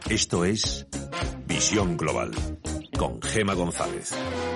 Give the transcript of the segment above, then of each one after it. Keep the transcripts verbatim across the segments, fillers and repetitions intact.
Esto es Visión Global, con Gema González.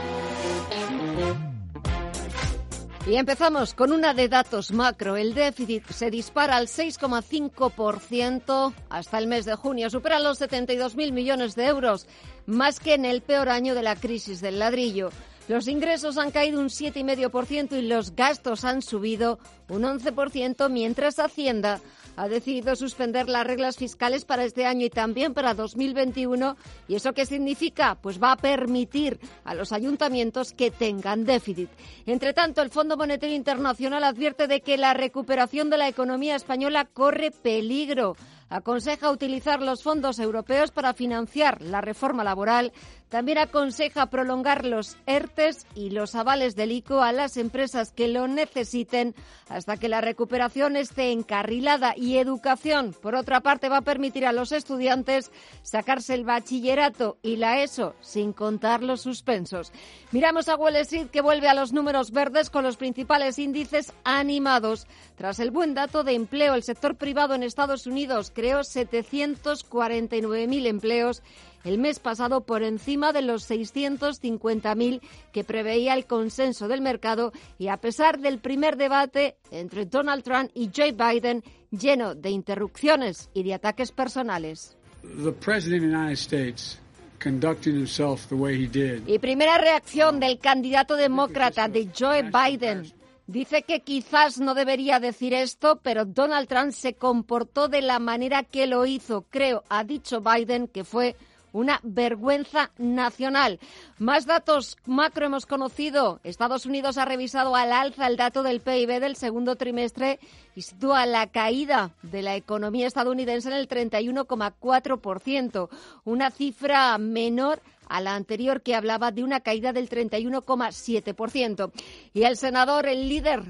Y empezamos con una de datos macro. El déficit se dispara al seis coma cinco por ciento hasta el mes de junio. Supera los setenta y dos mil millones de euros, más que en el peor año de la crisis del ladrillo. Los ingresos han caído un siete coma cinco por ciento y los gastos han subido un once por ciento, mientras Hacienda ha decidido suspender las reglas fiscales para este año y también para dos mil veintiuno. ¿Y eso qué significa? Pues va a permitir a los ayuntamientos que tengan déficit. Entre tanto, el Fondo Monetario Internacional advierte de que la recuperación de la economía española corre peligro. Aconseja utilizar los fondos europeos para financiar la reforma laboral. También aconseja prolongar los ERTES y los avales del I C O a las empresas que lo necesiten hasta que la recuperación esté encarrilada. Y educación, por otra parte, va a permitir a los estudiantes sacarse el bachillerato y la ESO sin contar los suspensos. Miramos a Wall Street, que vuelve a los números verdes con los principales índices animados. Tras el buen dato de empleo, el sector privado en Estados Unidos creó setecientos cuarenta y nueve mil empleos el mes pasado, por encima de los seiscientos cincuenta mil que preveía el consenso del mercado, y a pesar del primer debate entre Donald Trump y Joe Biden, lleno de interrupciones y de ataques personales. The President of the United States conducting himself the way he did. Y primera reacción del candidato demócrata de Joe Biden. Dice que quizás no debería decir esto, pero Donald Trump se comportó de la manera que lo hizo. Creo, ha dicho Biden, que fue una vergüenza nacional. Más datos macro hemos conocido. Estados Unidos ha revisado al alza el dato del P I B del segundo trimestre y sitúa la caída de la economía estadounidense en el treinta y uno coma cuatro por ciento, una cifra menor a la anterior, que hablaba de una caída del treinta y uno coma siete por ciento. Y el senador, el líder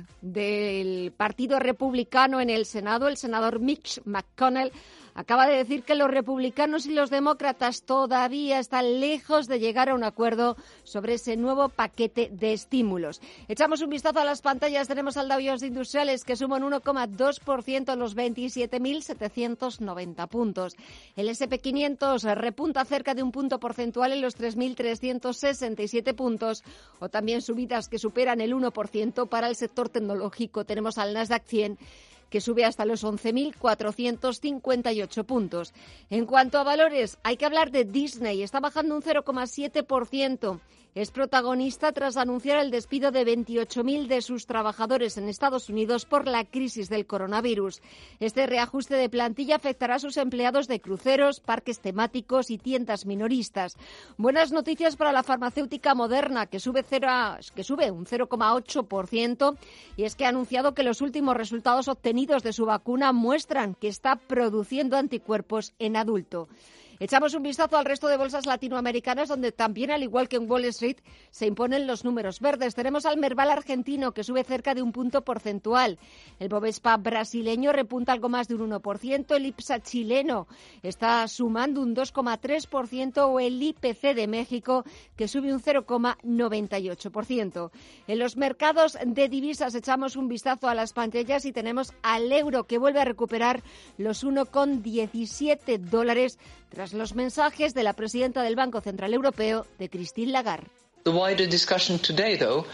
del Partido Republicano en el Senado, el senador Mitch McConnell, acaba de decir que los republicanos y los demócratas todavía están lejos de llegar a un acuerdo sobre ese nuevo paquete de estímulos. Echamos un vistazo a las pantallas. Tenemos al Dow Jones Industriales, que suma un uno coma dos por ciento a los veintisiete mil setecientos noventa puntos. El ese and pe quinientos repunta cerca de un punto porcentual en los tres mil trescientos sesenta y siete puntos, o también subidas que superan el uno por ciento para el sector tecnológico. Tenemos al Nasdaq cien, que sube hasta los once mil cuatrocientos cincuenta y ocho puntos. En cuanto a valores, hay que hablar de Disney. Está bajando un cero coma siete por ciento. Es protagonista tras anunciar el despido de veintiocho mil de sus trabajadores en Estados Unidos por la crisis del coronavirus. Este reajuste de plantilla afectará a sus empleados de cruceros, parques temáticos y tiendas minoristas. Buenas noticias para la farmacéutica Moderna, que sube, cero, que sube un cero coma ocho por ciento, y es que ha anunciado que los últimos resultados obtenidos de su vacuna muestran que está produciendo anticuerpos en adulto. Echamos un vistazo al resto de bolsas latinoamericanas, donde también, al igual que en Wall Street, se imponen los números verdes. Tenemos al Merval argentino, que sube cerca de un punto porcentual. El Bovespa brasileño repunta algo más de un uno por ciento. El IPSA chileno está sumando un dos coma tres por ciento, o el I P C de México, que sube un cero coma noventa y ocho por ciento. En los mercados de divisas echamos un vistazo a las pantallas y tenemos al euro, que vuelve a recuperar los uno coma diecisiete dólares tras los mensajes de la presidenta del Banco Central Europeo, de Christine Lagarde. The wider discussion today, though,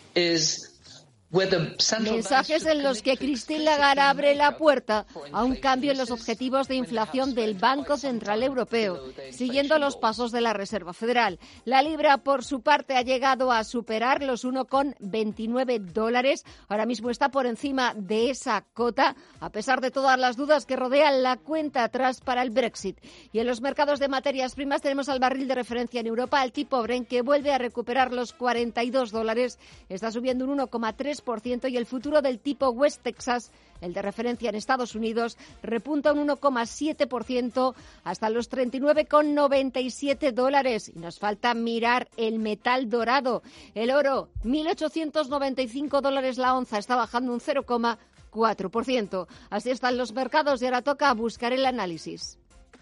is Mensajes en los que Christine Lagarde abre la puerta a un cambio en los objetivos de inflación del Banco Central Europeo, siguiendo los pasos de la Reserva Federal. La libra, por su parte, ha llegado a superar los uno coma veintinueve dólares. Ahora mismo está por encima de esa cota, a pesar de todas las dudas que rodean la cuenta atrás para el Brexit. Y en los mercados de materias primas tenemos al barril de referencia en Europa, el tipo Brent, que vuelve a recuperar los cuarenta y dos dólares. Está subiendo un uno coma tres por ciento, y el futuro del tipo West Texas, el de referencia en Estados Unidos, repunta un uno coma siete por ciento hasta los treinta y nueve coma noventa y siete dólares. Y nos falta mirar el metal dorado. El oro, mil ochocientos noventa y cinco dólares la onza, está bajando un cero coma cuatro por ciento. Así están los mercados y ahora toca buscar el análisis.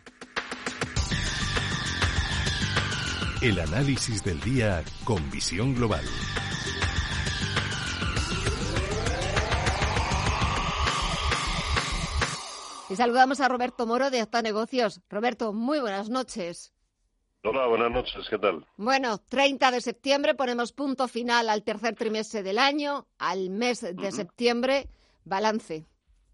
El análisis del día con Visión Global. Y saludamos a Roberto Moro de Acta Negocios. Roberto, muy buenas noches. Hola, buenas noches, ¿qué tal? Bueno, treinta de septiembre ponemos punto final al tercer trimestre del año, al mes de uh-huh. septiembre. Balance.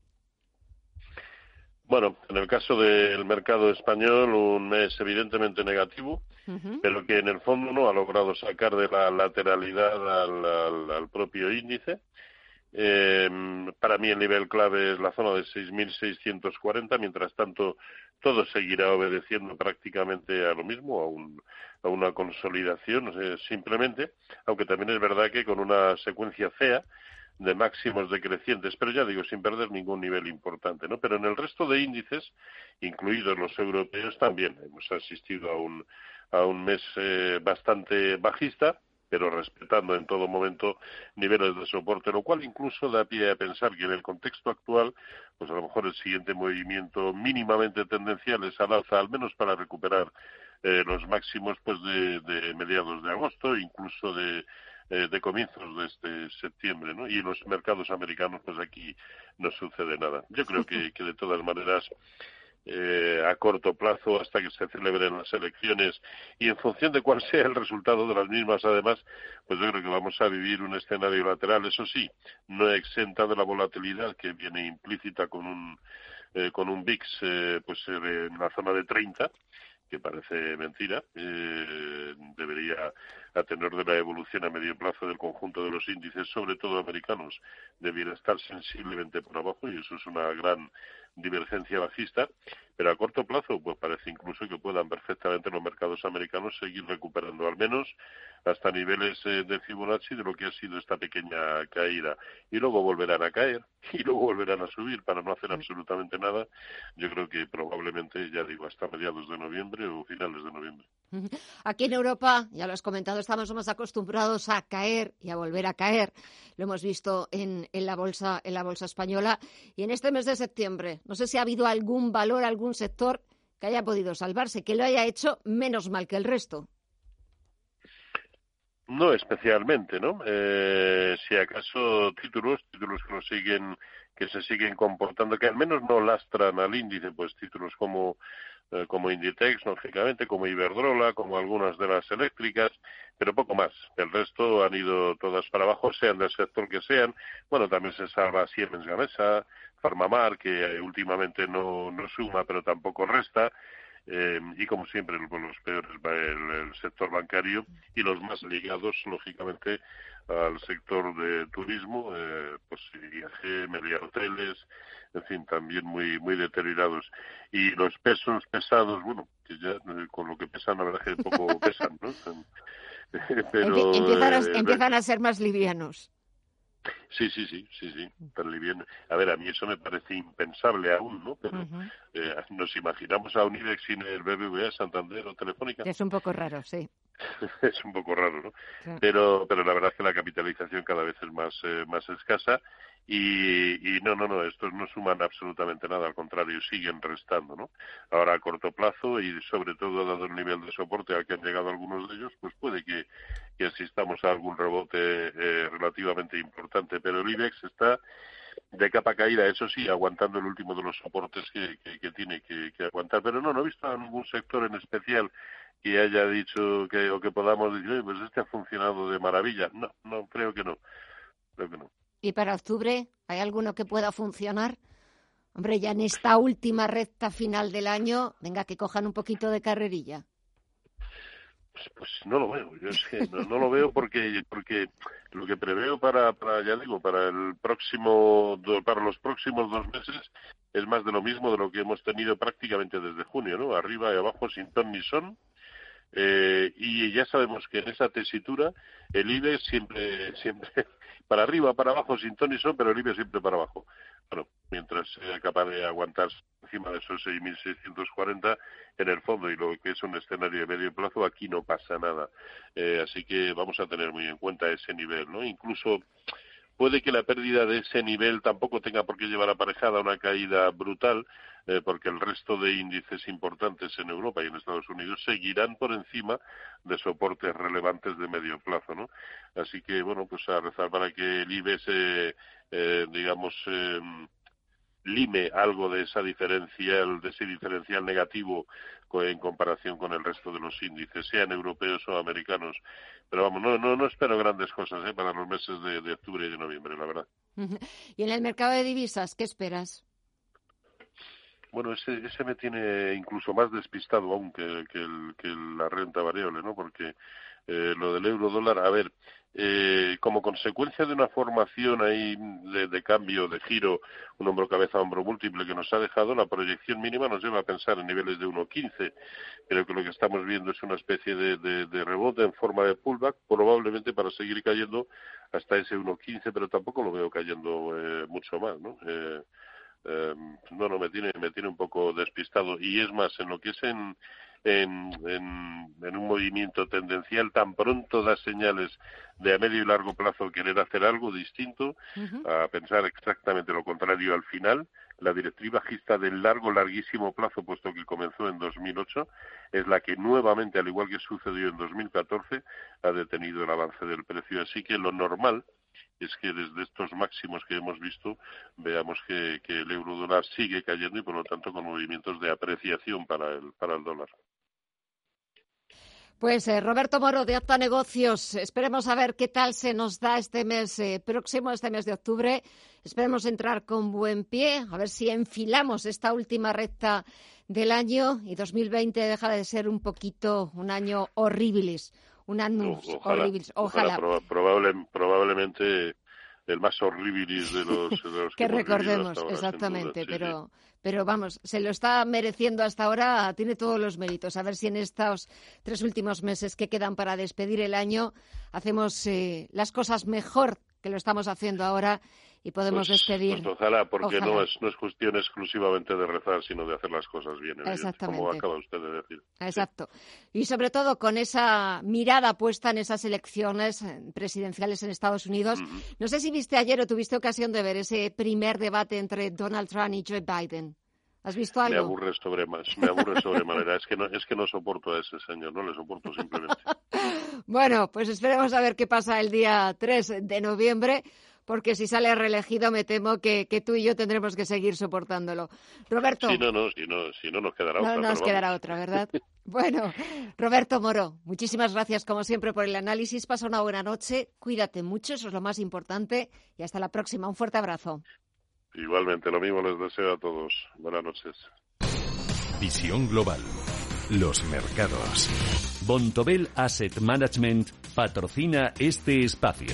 Bueno, en el caso del mercado español, un mes evidentemente negativo, uh-huh. pero que en el fondo no ha logrado sacar de la lateralidad al, al, al propio índice. Eh, para mí el nivel clave es la zona de seis mil seiscientos cuarenta, mientras tanto todo seguirá obedeciendo prácticamente a lo mismo, a, un, a una consolidación eh, simplemente, aunque también es verdad que con una secuencia fea de máximos decrecientes, pero ya digo, sin perder ningún nivel importante, ¿no? Pero en el resto de índices, incluidos los europeos, también hemos asistido a un, a un mes eh, bastante bajista, pero respetando en todo momento niveles de soporte, lo cual incluso da pie a pensar que en el contexto actual, pues a lo mejor el siguiente movimiento mínimamente tendencial es al alza, al menos para recuperar eh, los máximos pues de, de mediados de agosto, incluso de Eh, de comienzos de este septiembre, ¿no? Y en los mercados americanos, pues aquí no sucede nada. Yo creo que, que de todas maneras, eh, a corto plazo, hasta que se celebren las elecciones, y en función de cuál sea el resultado de las mismas, además, pues yo creo que vamos a vivir un escenario lateral, eso sí, no exenta de la volatilidad que viene implícita con un, eh, con un V I X, eh, pues eh, en la zona de treinta, que parece mentira, eh, debería, a tenor de la evolución a medio plazo del conjunto de los índices, sobre todo americanos, debiera estar sensiblemente por abajo, y eso es una gran divergencia bajista, pero a corto plazo pues parece incluso que puedan perfectamente los mercados americanos seguir recuperando, al menos hasta niveles eh, de Fibonacci de lo que ha sido esta pequeña caída, y luego volverán a caer, y luego volverán a subir para no hacer absolutamente nada. Yo creo que probablemente, ya digo, hasta mediados de noviembre o finales de noviembre. Aquí en Europa, ya lo has comentado, estamos más acostumbrados a caer y a volver a caer. Lo hemos visto en, en la bolsa, en la bolsa española. Y en este mes de septiembre, no sé si ha habido algún valor, algún sector que haya podido salvarse, que lo haya hecho menos mal que el resto. No especialmente, ¿no? Eh, si acaso títulos, títulos que nos siguen, que se siguen comportando, que al menos no lastran al índice, pues títulos como eh, como Inditex, lógicamente, como Iberdrola, como algunas de las eléctricas, pero poco más. El resto han ido todas para abajo, sean del sector que sean. Bueno, también se salva Siemens Gamesa, Farmamar, que últimamente no, no suma, pero tampoco resta. Eh, y como siempre, pues, los peores el, el sector bancario y los más ligados, lógicamente, al sector de turismo, eh, pues I A G, media hoteles, en fin, también muy muy deteriorados. Y los pesos pesados, bueno, que ya eh, con lo que pesan, la verdad es que poco pesan, ¿no? Pero, empiezan, a, eh, empiezan a ser más livianos. Sí, sí, sí, sí, sí, tan liviano. A ver, a mí eso me parece impensable aún, ¿no? Pero uh-huh. eh, nos imaginamos a un IBEX sin el B B V A, Santander o Telefónica. Es un poco raro, sí. Es un poco raro, ¿no? Sí. Pero pero la verdad es que la capitalización cada vez es más eh, más escasa y, y no, no, no, estos no suman absolutamente nada, al contrario, siguen restando, ¿no? Ahora a corto plazo y sobre todo dado el nivel de soporte al que han llegado algunos de ellos, pues puede que, que asistamos a algún rebote eh, relativamente importante, pero el IBEX está de capa caída, eso sí, aguantando el último de los soportes que, que, que tiene que, que aguantar, pero no, no he visto a ningún sector en especial que haya dicho que o que podamos decir, pues este ha funcionado de maravilla. No, no, creo que no, creo que no. ¿Y para octubre hay alguno que pueda funcionar? Hombre, ya en esta última recta final del año, venga, que cojan un poquito de carrerilla. Pues, pues no lo veo, yo es que no, no lo veo porque porque lo que preveo para, para ya digo, para el próximo para los próximos dos meses es más de lo mismo de lo que hemos tenido prácticamente desde junio, ¿no? Arriba y abajo sin ton ni son. Eh, y ya sabemos que en esa tesitura el IBEX siempre siempre para arriba, para abajo, sin ton ni son, pero el IBEX siempre para abajo. Bueno, mientras sea capaz de aguantar encima de esos seis mil seiscientos cuarenta en el fondo y lo que es un escenario de medio plazo, aquí no pasa nada. Eh, así que vamos a tener muy en cuenta ese nivel, ¿no? Incluso puede que la pérdida de ese nivel tampoco tenga por qué llevar aparejada una caída brutal, eh, porque el resto de índices importantes en Europa y en Estados Unidos seguirán por encima de soportes relevantes de medio plazo, ¿no? Así que, bueno, pues a rezar para que el IBEX, eh, eh, digamos, eh, lime algo de esa diferencial, de ese diferencial negativo en comparación con el resto de los índices, sean europeos o americanos. Pero vamos, no no no espero grandes cosas ¿eh? para los meses de, de octubre y de noviembre, la verdad. Y en el mercado de divisas, ¿qué esperas? Bueno, ese, ese me tiene incluso más despistado aún que, que, el, que la renta variable, ¿no? Porque eh, lo del euro dólar, a ver, eh, como consecuencia de una formación ahí de, de cambio, de giro, un hombro cabeza hombro múltiple que nos ha dejado, la proyección mínima nos lleva a pensar en niveles de uno quince. Creo que lo que estamos viendo es una especie de, de, de rebote en forma de pullback, probablemente para seguir cayendo hasta ese uno quince, pero tampoco lo veo cayendo eh, mucho más, ¿no? Eh, Eh, no, no, me tiene, me tiene un poco despistado. Y es más, en lo que es en, en, en, en un movimiento tendencial, tan pronto da señales de a medio y largo plazo querer hacer algo distinto, uh-huh. a pensar exactamente lo contrario al final. La directriz bajista del largo, larguísimo plazo, puesto que comenzó en dos mil ocho, es la que nuevamente, al igual que sucedió en dos mil catorce, ha detenido el avance del precio. Así que lo normal es que desde estos máximos que hemos visto veamos que, que el euro dólar sigue cayendo y por lo tanto con movimientos de apreciación para el para el dólar. Pues eh, Roberto Moro de Acta Negocios, esperemos a ver qué tal se nos da este mes eh, próximo, este mes de octubre. Esperemos entrar con buen pie, a ver si enfilamos esta última recta del año y dos mil veinte deja de ser un poquito un año horribilis. Un annus ojalá, horribilis, ojalá. ojalá proba, probable, probablemente el más horribilis de los, de los que, que recordemos, ahora, exactamente, sí, pero sí. pero vamos, se lo está mereciendo hasta ahora, tiene todos los méritos. A ver si en estos tres últimos meses que quedan para despedir el año hacemos eh, las cosas mejor que lo estamos haciendo ahora y podemos pues, despedir. Pues ojalá, porque ojalá. No, es, no es cuestión exclusivamente de rezar, sino de hacer las cosas bien, exactamente. como acaba usted de decir. Exacto. Sí. Y sobre todo con esa mirada puesta en esas elecciones presidenciales en Estados Unidos. Uh-huh. No sé si viste ayer o tuviste ocasión de ver ese primer debate entre Donald Trump y Joe Biden. ¿Has visto algo? Me aburre sobre más, me aburre sobremanera. Es que no, es que no soporto a ese señor, no le soporto simplemente. Bueno, pues esperemos a ver qué pasa el día tres de noviembre. Porque si sale reelegido me temo que, que tú y yo tendremos que seguir soportándolo. Roberto. Sí, no, no, si no, si no nos quedará no, otra. No nos quedará otra, ¿verdad? Bueno, Roberto Moro, muchísimas gracias como siempre por el análisis. Pasa una buena noche, cuídate mucho, eso es lo más importante. Y hasta la próxima, un fuerte abrazo. Igualmente, lo mismo les deseo a todos. Buenas noches. Visión global. Los mercados. Bontobel Asset Management patrocina este espacio.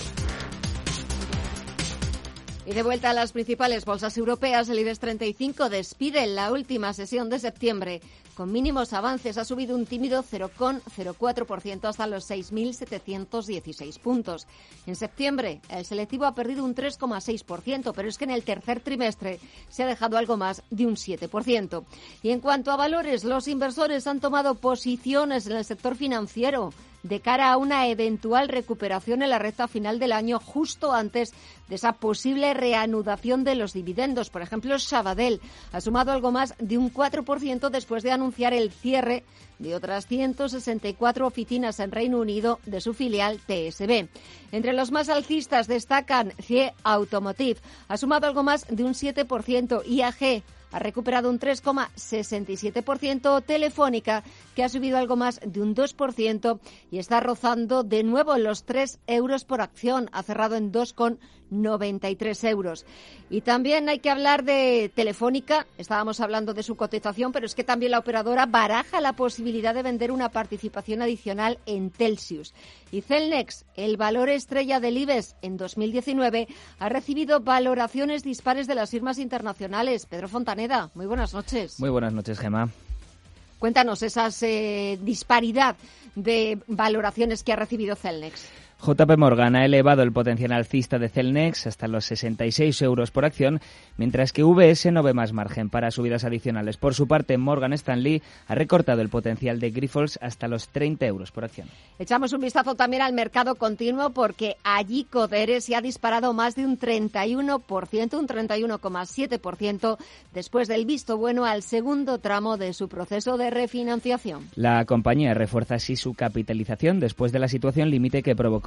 Y de vuelta a las principales bolsas europeas, el IBEX treinta y cinco despide la última sesión de septiembre. Con mínimos avances ha subido un tímido cero coma cero cuatro por ciento hasta los seis mil setecientos dieciséis puntos. En septiembre, el selectivo ha perdido un tres coma seis por ciento, pero es que en el tercer trimestre se ha dejado algo más de un siete por ciento. Y en cuanto a valores, los inversores han tomado posiciones en el sector financiero de cara a una eventual recuperación en la recta final del año, justo antes de esa posible reanudación de los dividendos. Por ejemplo, Sabadell ha sumado algo más de un cuatro por ciento después de anunciar el cierre de otras ciento sesenta y cuatro oficinas en Reino Unido de su filial T S B. Entre los más alcistas destacan C I E Automotive, ha sumado algo más de un siete por ciento, I A G ha recuperado un tres coma sesenta y siete por ciento, Telefónica, que ha subido algo más de un dos por ciento y está rozando de nuevo los tres euros por acción, ha cerrado en dos coma noventa y tres euros. Y también hay que hablar de Telefónica, estábamos hablando de su cotización, pero es que también la operadora baraja la posibilidad de vender una participación adicional en Telxius. Y Celnex, el valor estrella del IBEX en dos mil diecinueve, ha recibido valoraciones dispares de las firmas internacionales. Pedro Fontaneda, muy buenas noches. Muy buenas noches, Gemma. Cuéntanos esa eh, disparidad de valoraciones que ha recibido Celnex. J P Morgan ha elevado el potencial alcista de Celnex hasta los sesenta y seis euros por acción, mientras que U B S no ve más margen para subidas adicionales. Por su parte, Morgan Stanley ha recortado el potencial de Grifols hasta los treinta euros por acción. Echamos un vistazo también al mercado continuo porque allí Codere se ha disparado más de un treinta y uno por ciento, un treinta y uno coma siete por ciento, después del visto bueno al segundo tramo de su proceso de refinanciación. La compañía refuerza así su capitalización después de la situación límite que provocó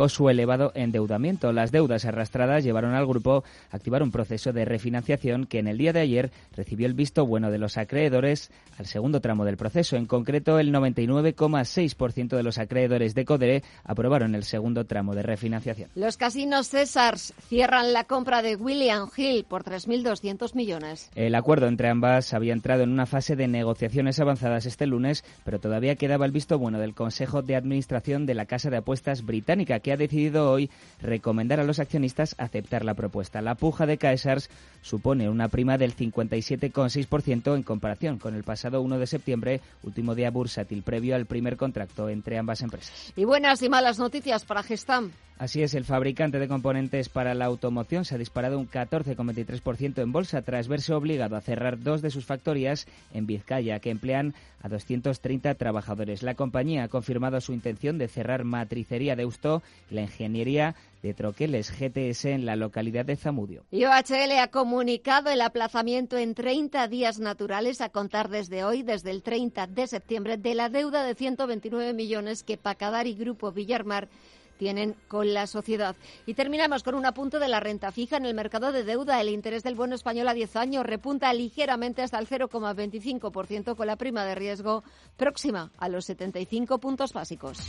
motivó su elevado endeudamiento. Las deudas arrastradas llevaron al grupo a activar un proceso de refinanciación que en el día de ayer recibió el visto bueno de los acreedores al segundo tramo del proceso. En concreto, el noventa y nueve coma seis por ciento de los acreedores de Codere aprobaron el segundo tramo de refinanciación. Los casinos Caesars cierran la compra de William Hill por tres mil doscientos millones. El acuerdo entre ambas había entrado en una fase de negociaciones avanzadas este lunes, pero todavía quedaba el visto bueno del Consejo de Administración de la casa de apuestas británica, que ha decidido hoy recomendar a los accionistas aceptar la propuesta. La puja de Caesars supone una prima del cincuenta y siete coma seis por ciento en comparación con el pasado uno de septiembre, último día bursátil previo al primer contrato entre ambas empresas. Y buenas y malas noticias para Gestamp. Así es, el fabricante de componentes para la automoción se ha disparado un catorce coma veintitrés por ciento en bolsa tras verse obligado a cerrar dos de sus factorías en Vizcaya, que emplean a doscientos treinta trabajadores. La compañía ha confirmado su intención de cerrar matricería Deusto y la ingeniería de troqueles G T S en la localidad de Zamudio. Y O H L ha comunicado el aplazamiento en treinta días naturales a contar desde hoy, desde el treinta de septiembre, de la deuda de ciento veintinueve millones que Pacadar y Grupo Villarmar tienen con la sociedad. Y terminamos con un apunte de la renta fija en el mercado de deuda. El interés del bono español a diez años repunta ligeramente hasta el cero coma veinticinco por ciento con la prima de riesgo próxima a los setenta y cinco puntos básicos.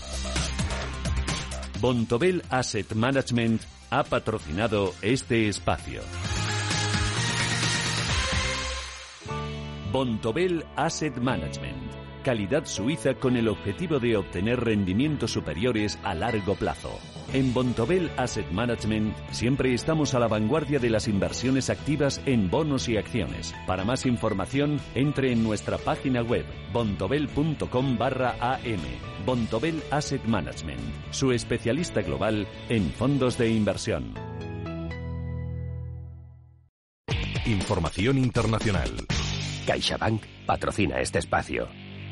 Bontobel Asset Management ha patrocinado este espacio. Bontobel Asset Management. Calidad suiza con el objetivo de obtener rendimientos superiores a largo plazo. En Bontobel Asset Management siempre estamos a la vanguardia de las inversiones activas en bonos y acciones. Para más información, entre en nuestra página web bontobel punto com barra a m. Bontobel Asset Management, su especialista global en fondos de inversión. Información internacional. CaixaBank patrocina este espacio.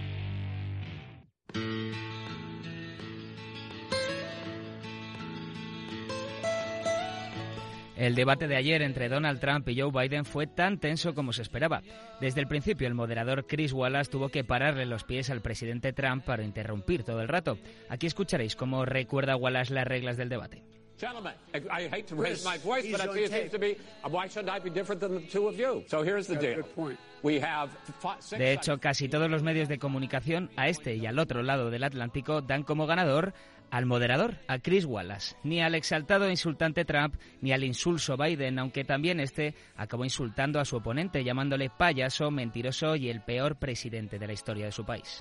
El debate de ayer entre Donald Trump y Joe Biden fue tan tenso como se esperaba. Desde el principio, el moderador Chris Wallace tuvo que pararle los pies al presidente Trump para interrumpir todo el rato. Aquí escucharéis cómo recuerda Wallace las reglas del debate. Gentlemen, I hate to raise my voice, but I think it seems to be, why shouldn't I be different than the two of you? So here's the deal. We have six De hecho, casi todos los medios de comunicación a este y al otro lado del Atlántico dan como ganador al moderador, a Chris Wallace. Ni al exaltado e insultante Trump, ni al insulso Biden, aunque también este acabó insultando a su oponente, llamándole payaso, mentiroso y el peor presidente de la historia de su país.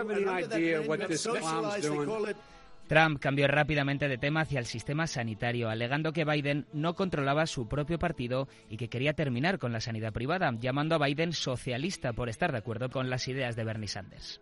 Trump cambió rápidamente de tema hacia el sistema sanitario, alegando que Biden no controlaba su propio partido y que quería terminar con la sanidad privada, llamando a Biden socialista por estar de acuerdo con las ideas de Bernie Sanders.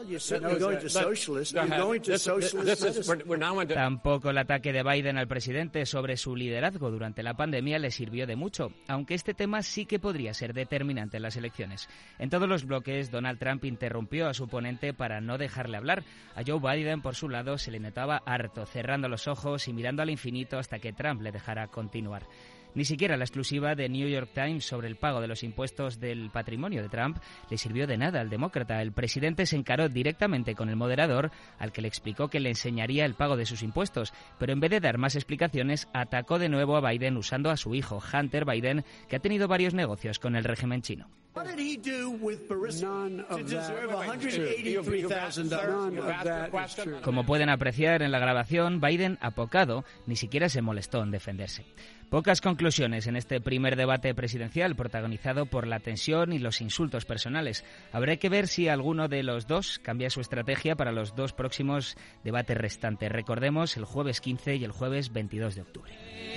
Tampoco el ataque de Biden al presidente sobre su liderazgo durante la pandemia le sirvió de mucho, aunque este tema sí que podría ser determinante en las elecciones. En todos los bloques, Donald Trump interrumpió a su oponente para no dejarle hablar. A Joe Biden, por su lado, se le notaba harto, cerrando los ojos y mirando al infinito hasta que Trump le dejara continuar. Ni siquiera la exclusiva de New York Times sobre el pago de los impuestos del patrimonio de Trump le sirvió de nada al demócrata. El presidente se encaró directamente con el moderador, al que le explicó que le enseñaría el pago de sus impuestos, pero en vez de dar más explicaciones, atacó de nuevo a Biden usando a su hijo, Hunter Biden, que ha tenido varios negocios con el régimen chino. Como pueden apreciar en la grabación, Biden, apocado, ni siquiera se molestó en defenderse. Pocas conclusiones en este primer debate presidencial protagonizado por la tensión y los insultos personales. Habrá que ver si alguno de los dos cambia su estrategia para los dos próximos debates restantes. Recordemos, el jueves quince y el jueves veintidós de octubre.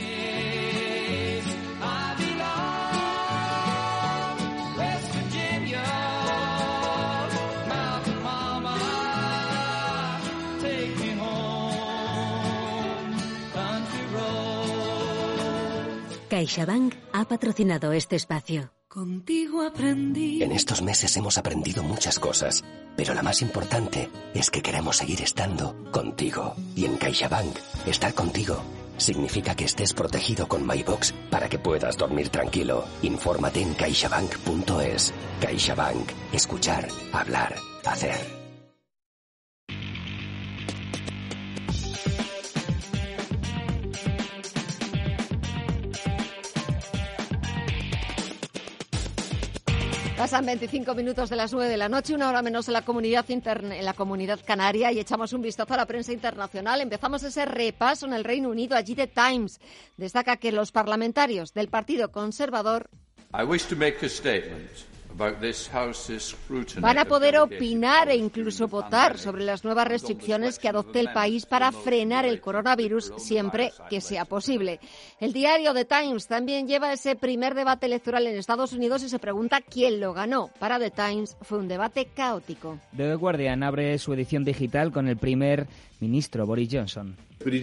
CaixaBank ha patrocinado este espacio. Contigo aprendí. En estos meses hemos aprendido muchas cosas, pero la más importante es que queremos seguir estando contigo. Y en CaixaBank, estar contigo significa que estés protegido con MyBox para que puedas dormir tranquilo. Infórmate en caixabank punto es. CaixaBank. Escuchar, hablar, hacer. Pasan veinticinco minutos de las nueve de la noche, una hora menos en la comunidad interne, en la comunidad canaria, y echamos un vistazo a la prensa internacional. Empezamos ese repaso en el Reino Unido. Allí The Times destaca que los parlamentarios del Partido Conservador I wish to make a statement. van a poder opinar e incluso votar sobre las nuevas restricciones que adopte el país para frenar el coronavirus siempre que sea posible. El diario The Times también lleva ese primer debate electoral en Estados Unidos y se pregunta quién lo ganó. Para The Times fue un debate caótico. The Guardian abre su edición digital con el primer ministro Boris Johnson.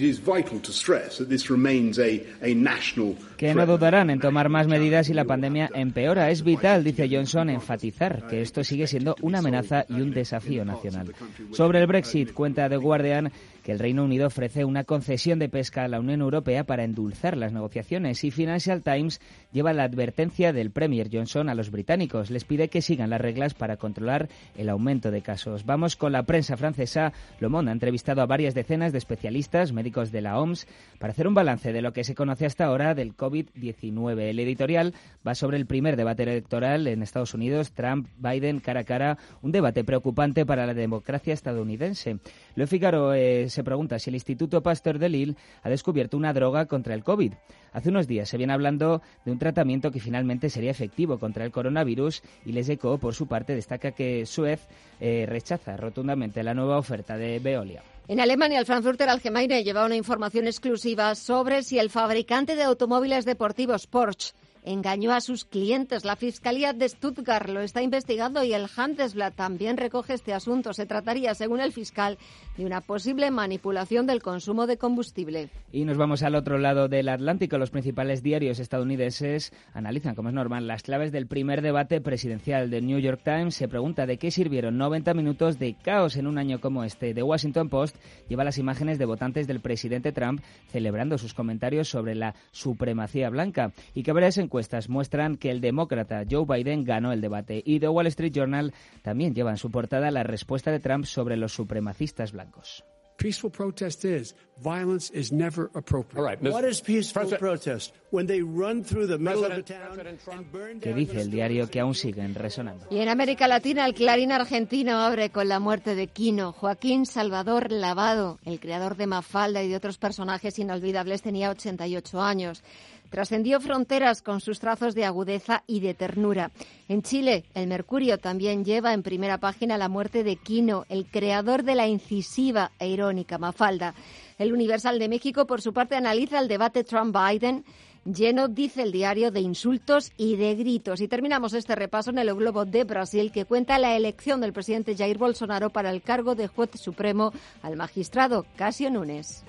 Que no dudarán en tomar más medidas si la pandemia empeora. Es vital, dice Johnson, enfatizar que esto sigue siendo una amenaza y un desafío nacional. Sobre el Brexit, cuenta The Guardian que el Reino Unido ofrece una concesión de pesca a la Unión Europea para endulzar las negociaciones, y Financial Times lleva la advertencia del Premier Johnson a los británicos. Les pide que sigan las reglas para controlar el aumento de casos. Vamos con la prensa francesa. Le Monde ha entrevistado a varias decenas de especialistas, médicos de la O M S, para hacer un balance de lo que se conoce hasta ahora del COVID diecinueve. El editorial va sobre el primer debate electoral en Estados Unidos, Trump-Biden cara a cara, un debate preocupante para la democracia estadounidense. Le Figaro eh, se pregunta si el Instituto Pasteur de Lille ha descubierto una droga contra el COVID. Hace unos días se viene hablando de un tratamiento que finalmente sería efectivo contra el coronavirus, y Les Echos, por su parte, destaca que Suez eh, rechaza rotundamente la nueva oferta de Veolia. En Alemania, el Frankfurter Allgemeine lleva una información exclusiva sobre si el fabricante de automóviles deportivos Porsche engañó a sus clientes. La Fiscalía de Stuttgart lo está investigando y el Handelsblatt también recoge este asunto. Se trataría, según el fiscal, de una posible manipulación del consumo de combustible. Y nos vamos al otro lado del Atlántico. Los principales diarios estadounidenses analizan, como es normal, las claves del primer debate presidencial. The New York Times se pregunta de qué sirvieron noventa minutos de caos en un año como este. The Washington Post lleva las imágenes de votantes del presidente Trump celebrando sus comentarios sobre la supremacía blanca, y que varias encuestas muestran que el demócrata Joe Biden ganó el debate. Y The Wall Street Journal también lleva en su portada la respuesta de Trump sobre los supremacistas blancos. Peaceful protest is. Violence is never appropriate. All right, What is peaceful President, protest? When they run through the middle President, of the town and burn que dice el diario que aún siguen resonando. Y en América Latina, el Clarín argentino abre con la muerte de Quino. Joaquín Salvador Lavado, el creador de Mafalda y de otros personajes inolvidables, tenía ochenta y ocho años. Trascendió fronteras con sus trazos de agudeza y de ternura. En Chile, el Mercurio también lleva en primera página la muerte de Quino, el creador de la incisiva e irónica Mafalda. El Universal de México, por su parte, analiza el debate Trump-Biden, lleno, dice el diario, de insultos y de gritos. Y terminamos este repaso en el O Globo de Brasil, que cuenta la elección del presidente Jair Bolsonaro para el cargo de juez supremo al magistrado Cássio Nunes.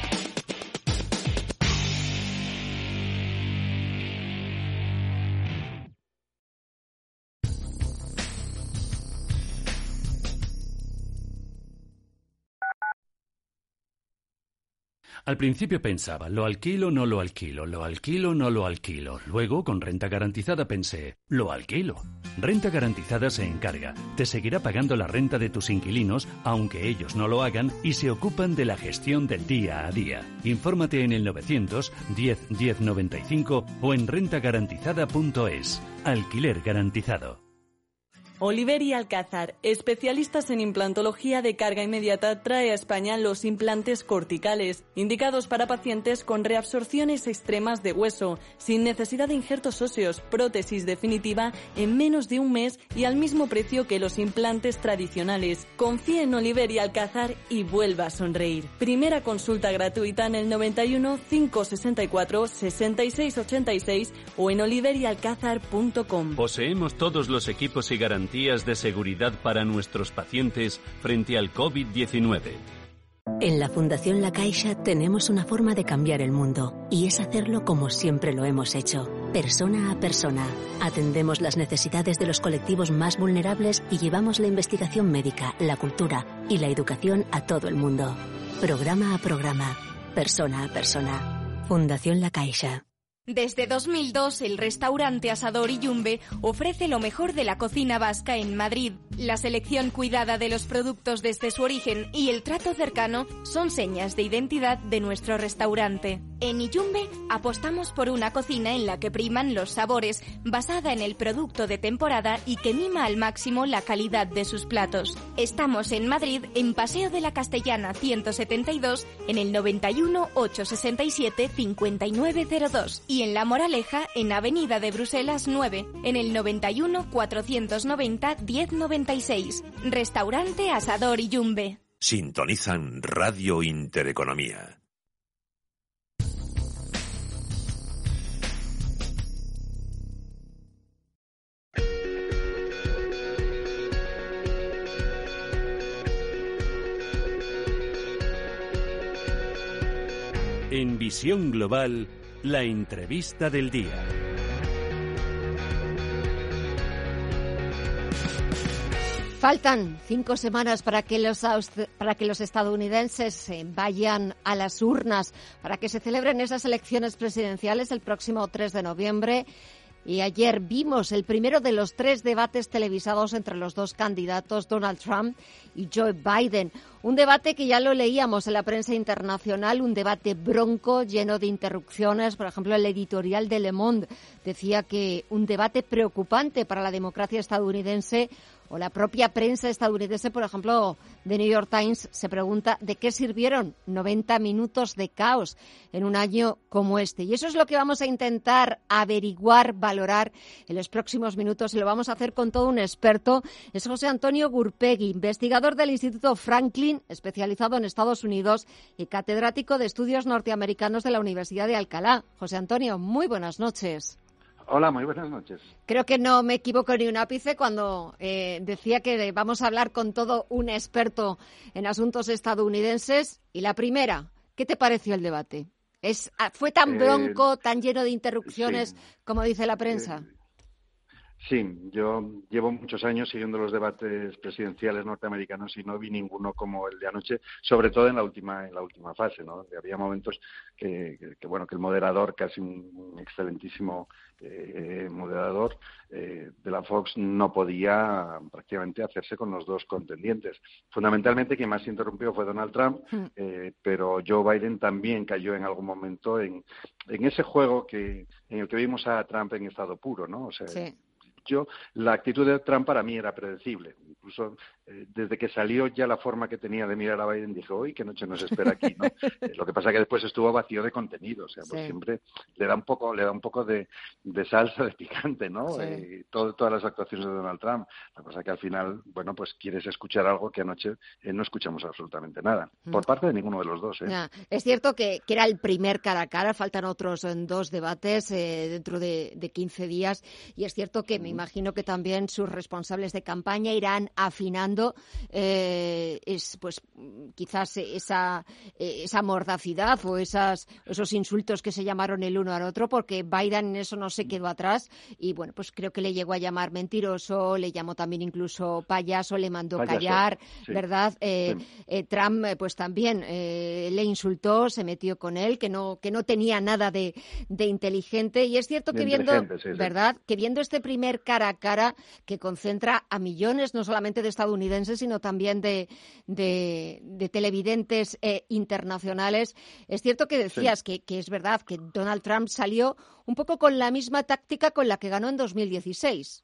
Al principio pensaba, lo alquilo, no lo alquilo, lo alquilo, no lo alquilo. Luego, con renta garantizada, pensé, lo alquilo. Renta garantizada se encarga, te seguirá pagando la renta de tus inquilinos, aunque ellos no lo hagan, y se ocupan de la gestión del día a día. Infórmate en el novecientos diez diez noventa y cinco o en renta garantizada punto es. Alquiler garantizado. Oliver y Alcázar, especialistas en implantología de carga inmediata, trae a España los implantes corticales, indicados para pacientes con reabsorciones extremas de hueso, sin necesidad de injertos óseos, prótesis definitiva en menos de un mes y al mismo precio que los implantes tradicionales. Confía en Oliver y Alcázar y vuelva a sonreír. Primera consulta gratuita en el noventa y uno, cinco sesenta y cuatro, sesenta y seis ochenta y seis o en oliver y alcázar punto com. Poseemos todos los equipos y garantías de seguridad para nuestros pacientes frente al COVID diecinueve. En la Fundación La Caixa tenemos una forma de cambiar el mundo, y es hacerlo como siempre lo hemos hecho, persona a persona. Atendemos las necesidades de los colectivos más vulnerables y llevamos la investigación médica, la cultura y la educación a todo el mundo. Programa a programa, persona a persona. Fundación La Caixa. Desde dos mil dos, el restaurante Asador Iyumbe ofrece lo mejor de la cocina vasca en Madrid. La selección cuidada de los productos desde su origen y el trato cercano son señas de identidad de nuestro restaurante. En Iyumbe apostamos por una cocina en la que priman los sabores, basada en el producto de temporada y que mima al máximo la calidad de sus platos. Estamos en Madrid, en Paseo de la Castellana ciento setenta y dos, en el noventa y uno, ochocientos sesenta y siete, cincuenta y nueve cero dos y en La Moraleja, en Avenida de Bruselas nueve, en el noventa y uno, cuatrocientos noventa, diez noventa y seis. Restaurante Asador Iyumbe. Sintonizan Radio Intereconomía. En Visión Global, la entrevista del día. Faltan cinco semanas para que los para que los estadounidenses eh, vayan a las urnas, para que se celebren esas elecciones presidenciales el próximo tres de noviembre. Y ayer vimos el primero de los tres debates televisados entre los dos candidatos, Donald Trump y Joe Biden. Un debate que ya lo leíamos en la prensa internacional, un debate bronco, lleno de interrupciones. Por ejemplo, el editorial de Le Monde decía que un debate preocupante para la democracia estadounidense. O la propia prensa estadounidense, por ejemplo, The New York Times, se pregunta de qué sirvieron noventa minutos de caos en un año como este. Y eso es lo que vamos a intentar averiguar, valorar en los próximos minutos, y lo vamos a hacer con todo un experto. Es José Antonio Gurpegui, investigador del Instituto Franklin, especializado en Estados Unidos y catedrático de Estudios Norteamericanos de la Universidad de Alcalá. José Antonio, muy buenas noches. Hola, muy buenas noches. Creo que no me equivoco ni un ápice cuando eh, decía que vamos a hablar con todo un experto en asuntos estadounidenses. Y la primera, ¿qué te pareció el debate? ¿Es, ¿Fue tan bronco, eh, tan lleno de interrupciones, sí, como dice la prensa? Eh, sí, yo llevo muchos años siguiendo los debates presidenciales norteamericanos y no vi ninguno como el de anoche, sobre todo en la última en la última fase, ¿no? Había momentos que, que, que bueno, que el moderador, casi un, un excelentísimo eh, moderador eh, de la Fox, no podía prácticamente hacerse con los dos contendientes. Fundamentalmente quien más interrumpió fue Donald Trump, eh, pero Joe Biden también cayó en algún momento en, en ese juego que en el que vimos a Trump en estado puro, ¿no? O sea, sí. Yo, la actitud de Trump para mí era predecible. Incluso eh, desde que salió ya la forma que tenía de mirar a Biden, dije, uy, qué noche nos espera aquí, ¿no? eh, lo que pasa es que después estuvo vacío de contenido. O sea, pues sí, siempre le da un poco le da un poco de, de salsa, de picante, ¿no? Sí. Eh, todo, todas las actuaciones de Donald Trump. La cosa es que al final, bueno, pues quieres escuchar algo que anoche eh, no escuchamos absolutamente nada. Por parte de ninguno de los dos, ¿eh? Ya. Es cierto que, que era el primer cara a cara. Faltan otros en dos debates eh, dentro de, de quince días. Y es cierto que me imagino que también sus responsables de campaña irán afinando eh, es pues quizás esa esa mordacidad o esas esos insultos que se llamaron el uno al otro, porque Biden en eso no se quedó atrás y bueno, pues creo que le llegó a llamar mentiroso, le llamó también incluso payaso, le mandó payaso, callar, sí, ¿verdad? Eh, sí. eh, Trump pues también eh, le insultó, se metió con él, que no que no tenía nada de, de inteligente, y es cierto que viendo, sí, ¿verdad? Sí. Que viendo este primer cara a cara que concentra a millones, no solamente de estadounidenses, sino también de, de, de televidentes eh, internacionales. Es cierto que decías sí. que, que es verdad que Donald Trump salió un poco con la misma táctica con la que ganó en dos mil dieciséis.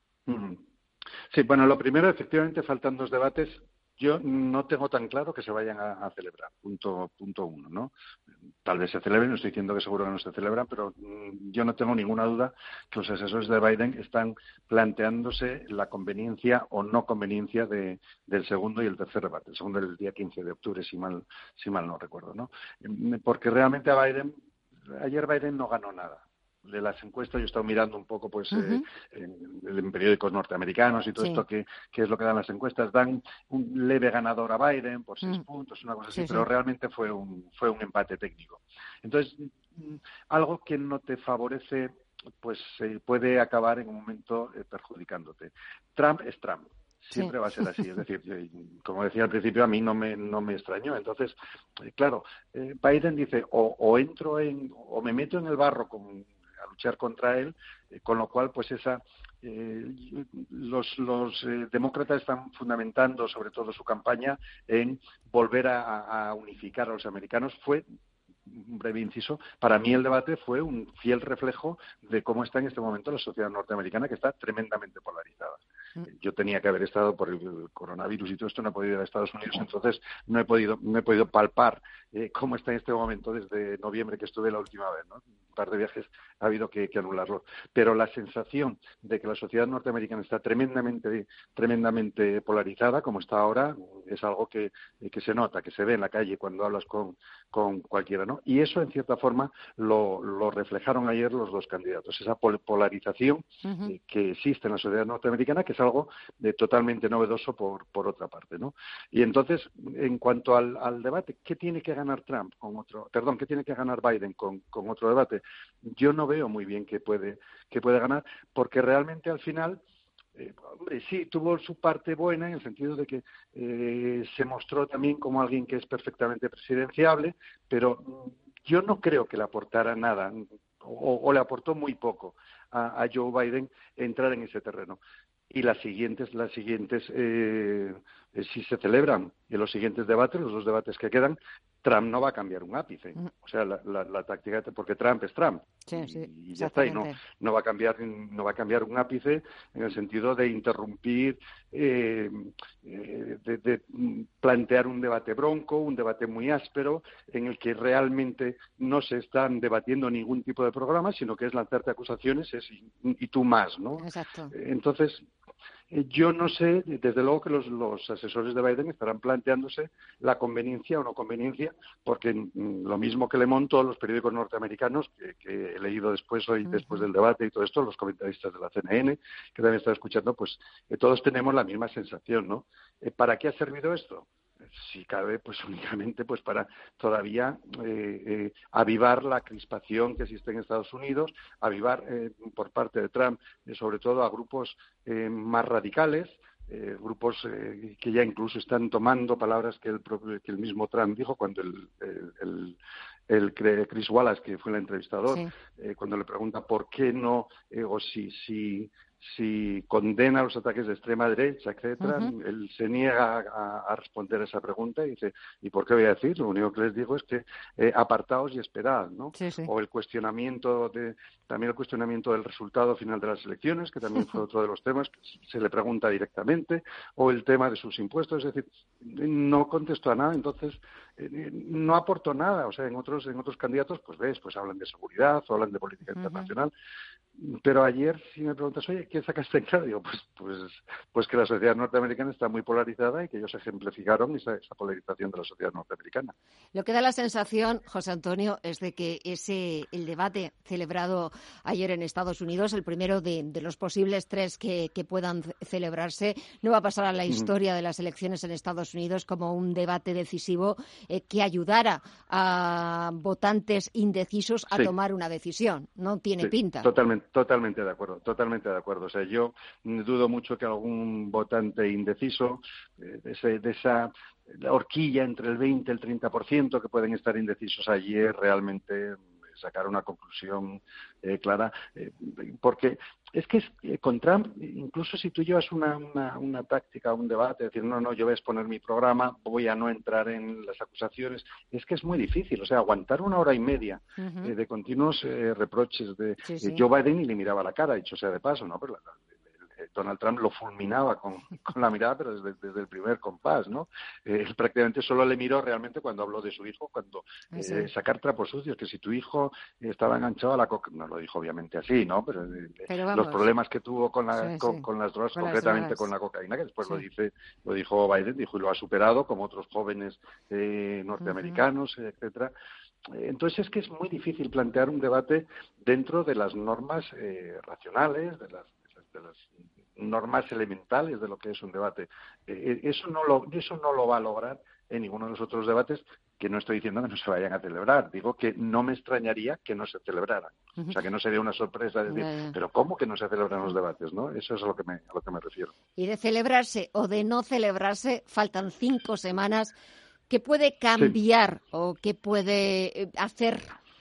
Sí, bueno, lo primero, efectivamente, faltan dos debates. Yo no tengo tan claro que se vayan a, a celebrar, punto punto uno, ¿no? Tal vez se celebren, no estoy diciendo que seguro que no se celebran, pero mmm, yo no tengo ninguna duda que los asesores de Biden están planteándose la conveniencia o no conveniencia de, del segundo y el tercer debate. El segundo el día quince de octubre, si mal, si mal no recuerdo, ¿no? Porque realmente a Biden, ayer Biden no ganó nada. De las encuestas, yo he estado mirando un poco pues uh-huh. eh, en, en periódicos norteamericanos y todo sí. esto que, que es lo que dan las encuestas, dan un leve ganador a Biden por seis uh-huh. puntos, una cosa así, sí, pero sí. realmente fue un fue un empate técnico. Entonces, algo que no te favorece pues eh, puede acabar en un momento eh, perjudicándote. Trump es Trump. Siempre sí. va a ser así, es decir, como decía al principio, a mí no me no me extrañó. Entonces, eh, claro, eh, Biden dice, o, o entro en, o me meto en el barro con a luchar contra él, eh, con lo cual pues esa eh, los los eh, demócratas están fundamentando sobre todo su campaña en volver a, a unificar a los americanos. Fue un breve inciso, para mí el debate fue un fiel reflejo de cómo está en este momento la sociedad norteamericana, que está tremendamente polarizada. Yo tenía que haber estado por el coronavirus y todo esto, no he podido ir a Estados Unidos, entonces no he podido no he podido palpar eh, cómo está en este momento desde noviembre que estuve la última vez, ¿no? Un par de viajes ha habido que, que anularlo. Pero la sensación de que la sociedad norteamericana está tremendamente tremendamente polarizada, como está ahora, es algo que, que se nota, que se ve en la calle cuando hablas con, con cualquiera, ¿no? Y eso, en cierta forma, lo, lo reflejaron ayer los dos candidatos, esa pol- polarización uh-huh. eh, que existe en la sociedad norteamericana, que es algo de totalmente novedoso por, por otra parte, ¿no? Y entonces, en cuanto al, al debate, ¿qué tiene que ganar Trump con otro, perdón, qué tiene que ganar Biden con, con otro debate? Yo no veo muy bien qué puede, qué puede ganar, porque realmente al final, eh, hombre, sí, tuvo su parte buena en el sentido de que eh, se mostró también como alguien que es perfectamente presidenciable, pero yo no creo que le aportara nada, o, o le aportó muy poco a, a Joe Biden entrar en ese terreno. Y las siguientes, las siguientes, eh, eh, si se celebran en los siguientes debates, los dos debates que quedan, Trump no va a cambiar un ápice. O sea, la, la, la táctica, porque Trump es Trump. Sí, sí, y ya está, y no, no va a cambiar, no va a cambiar un ápice en el sentido de interrumpir, eh, eh, de, de plantear un debate bronco, un debate muy áspero, en el que realmente no se están debatiendo ningún tipo de programa, sino que es lanzarte acusaciones es, y, y tú más, ¿no? Exacto. Entonces, yo no sé, desde luego que los, los asesores de Biden estarán planteándose la conveniencia o no conveniencia, porque mm, lo mismo que Le Monde, todos los periódicos norteamericanos, que, que he leído después hoy, uh-huh. después del debate y todo esto, los comentaristas de la C N N, que también están escuchando, pues eh, todos tenemos la misma sensación, ¿no? Eh, ¿Para qué ha servido esto? Si cabe, pues únicamente pues para todavía eh, eh, avivar la crispación que existe en Estados Unidos, avivar eh, por parte de Trump, eh, sobre todo a grupos eh, más radicales, eh, grupos eh, que ya incluso están tomando palabras que el propio, que el mismo Trump dijo cuando el, el, el, el Chris Wallace, que fue el entrevistador, sí. eh, cuando le pregunta por qué no, eh, o si, si si condena los ataques de extrema derecha, etcétera, uh-huh. él se niega a, a responder a esa pregunta y dice, ¿y por qué voy a decir? Lo único que les digo es que eh, apartaos y esperad, ¿no? Sí, sí. O el cuestionamiento de, también el cuestionamiento del resultado final de las elecciones, que también fue otro de los temas que se le pregunta directamente, o el tema de sus impuestos, es decir, no contestó a nada, entonces eh, no aportó nada, o sea, en otros en otros candidatos, pues ves, pues hablan de seguridad o hablan de política uh-huh. internacional. Pero ayer, si me preguntas, oye, ¿qué sacaste en claro? Digo, pues, pues, pues que la sociedad norteamericana está muy polarizada y que ellos ejemplificaron esa, esa polarización de la sociedad norteamericana. Lo que da la sensación, José Antonio, es de que ese el debate celebrado ayer en Estados Unidos, el primero de, de los posibles tres que, que puedan celebrarse, no va a pasar a la historia de las elecciones en Estados Unidos como un debate decisivo eh, que ayudara a votantes indecisos a sí. tomar una decisión. No tiene sí, pinta. Totalmente. Totalmente de acuerdo, totalmente de acuerdo. O sea, yo dudo mucho que algún votante indeciso, eh, de, ese, de esa horquilla entre el veinte y el treinta por ciento que pueden estar indecisos ayer, realmente sacar una conclusión eh, clara, eh, porque es que es, eh, con Trump, incluso si tú llevas una, una, una táctica, un debate, decir, no, no, yo voy a exponer mi programa, voy a no entrar en las acusaciones, es que es muy difícil, o sea, aguantar una hora y media uh-huh. eh, de continuos eh, reproches de sí, sí. Eh, Joe Biden y le miraba la cara, dicho sea de paso, ¿no? Pero la, la, Donald Trump lo fulminaba con, con la mirada, pero desde, desde el primer compás, ¿no? Eh, prácticamente solo le miró realmente cuando habló de su hijo, cuando eh, sacar trapos sucios, que si tu hijo estaba enganchado a la coca, no lo dijo obviamente así, ¿no? Pero, eh, pero vamos, los problemas que tuvo con, la, sí, con, sí. con las drogas, con concretamente las drogas. con la cocaína, que después sí. lo dice, lo dijo Biden, dijo y lo ha superado, como otros jóvenes eh, norteamericanos, uh-huh. etcétera. Entonces es que es muy difícil plantear un debate dentro de las normas eh, racionales, de las, de las, de las normas elementales de lo que es un debate. Eh, eso no lo eso no lo va a lograr en ninguno de los otros debates, que no estoy diciendo que no se vayan a celebrar. Digo que no me extrañaría que no se celebraran. Uh-huh. O sea, que no sería una sorpresa decir, uh-huh. pero ¿cómo que no se celebran los debates? ¿No? Eso es a lo que me, a lo que me refiero. Y de celebrarse o de no celebrarse, faltan cinco semanas. ¿Qué puede cambiar sí. o qué puede hacer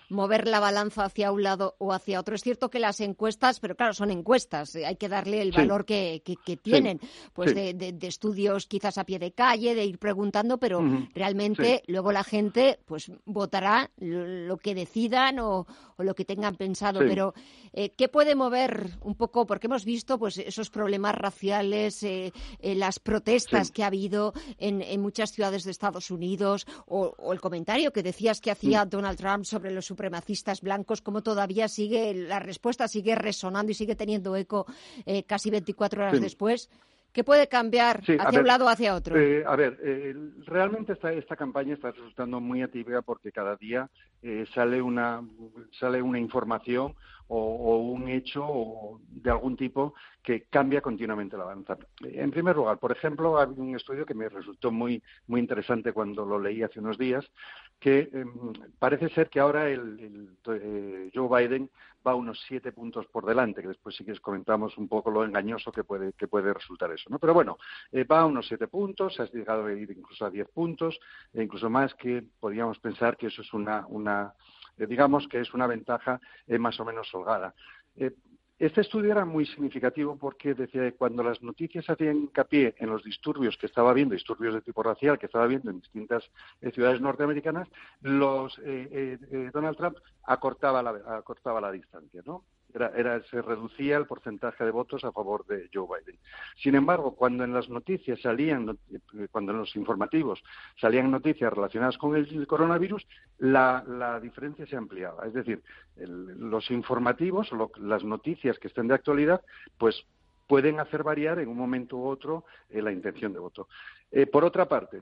mover la balanza hacia un lado o hacia otro. Es cierto que las encuestas, pero claro, son encuestas, hay que darle el sí. valor que, que, que tienen, sí. pues sí. de, de, de estudios quizás a pie de calle, de ir preguntando, pero uh-huh. realmente sí. luego la gente pues votará lo, lo que decidan o, o lo que tengan pensado. Sí. Pero eh, ¿qué puede mover un poco? Porque hemos visto pues esos problemas raciales, eh, eh, las protestas sí. que ha habido en, en muchas ciudades de Estados Unidos, o, o el comentario que decías que hacía sí. Donald Trump sobre los supremacistas blancos, cómo todavía sigue, la respuesta sigue resonando y sigue teniendo eco eh, casi veinticuatro horas sí. después. ¿Qué puede cambiar sí, hacia ver, un lado o hacia otro? Eh, a ver, eh, realmente esta, esta campaña está resultando muy atípica porque cada día eh, sale una sale una información o, o un hecho o de algún tipo que cambia continuamente la balanza. En primer lugar, por ejemplo, hay un estudio que me resultó muy muy interesante cuando lo leí hace unos días, que eh, parece ser que ahora el, el eh, Joe Biden va unos siete puntos por delante, que después sí que comentamos un poco lo engañoso que puede que puede resultar eso, ¿no? Pero bueno, eh, va a unos siete puntos, ha llegado a ir incluso a diez puntos, e incluso más, que podríamos pensar que eso es una, una eh, digamos que es una ventaja eh, más o menos holgada. Eh, Este estudio era muy significativo porque decía que cuando las noticias hacían hincapié en los disturbios que estaba habiendo, disturbios de tipo racial que estaba habiendo en distintas eh, ciudades norteamericanas, los eh, eh, eh, Donald Trump acortaba la, acortaba la distancia, ¿no? Era, era, se reducía el porcentaje de votos a favor de Joe Biden. Sin embargo, cuando en las noticias salían, cuando en los informativos salían noticias relacionadas con el coronavirus, la, la diferencia se ampliaba. Es decir, el, los informativos, lo, las noticias que estén de actualidad, pues pueden hacer variar en un momento u otro eh, la intención de voto. Eh, por otra parte,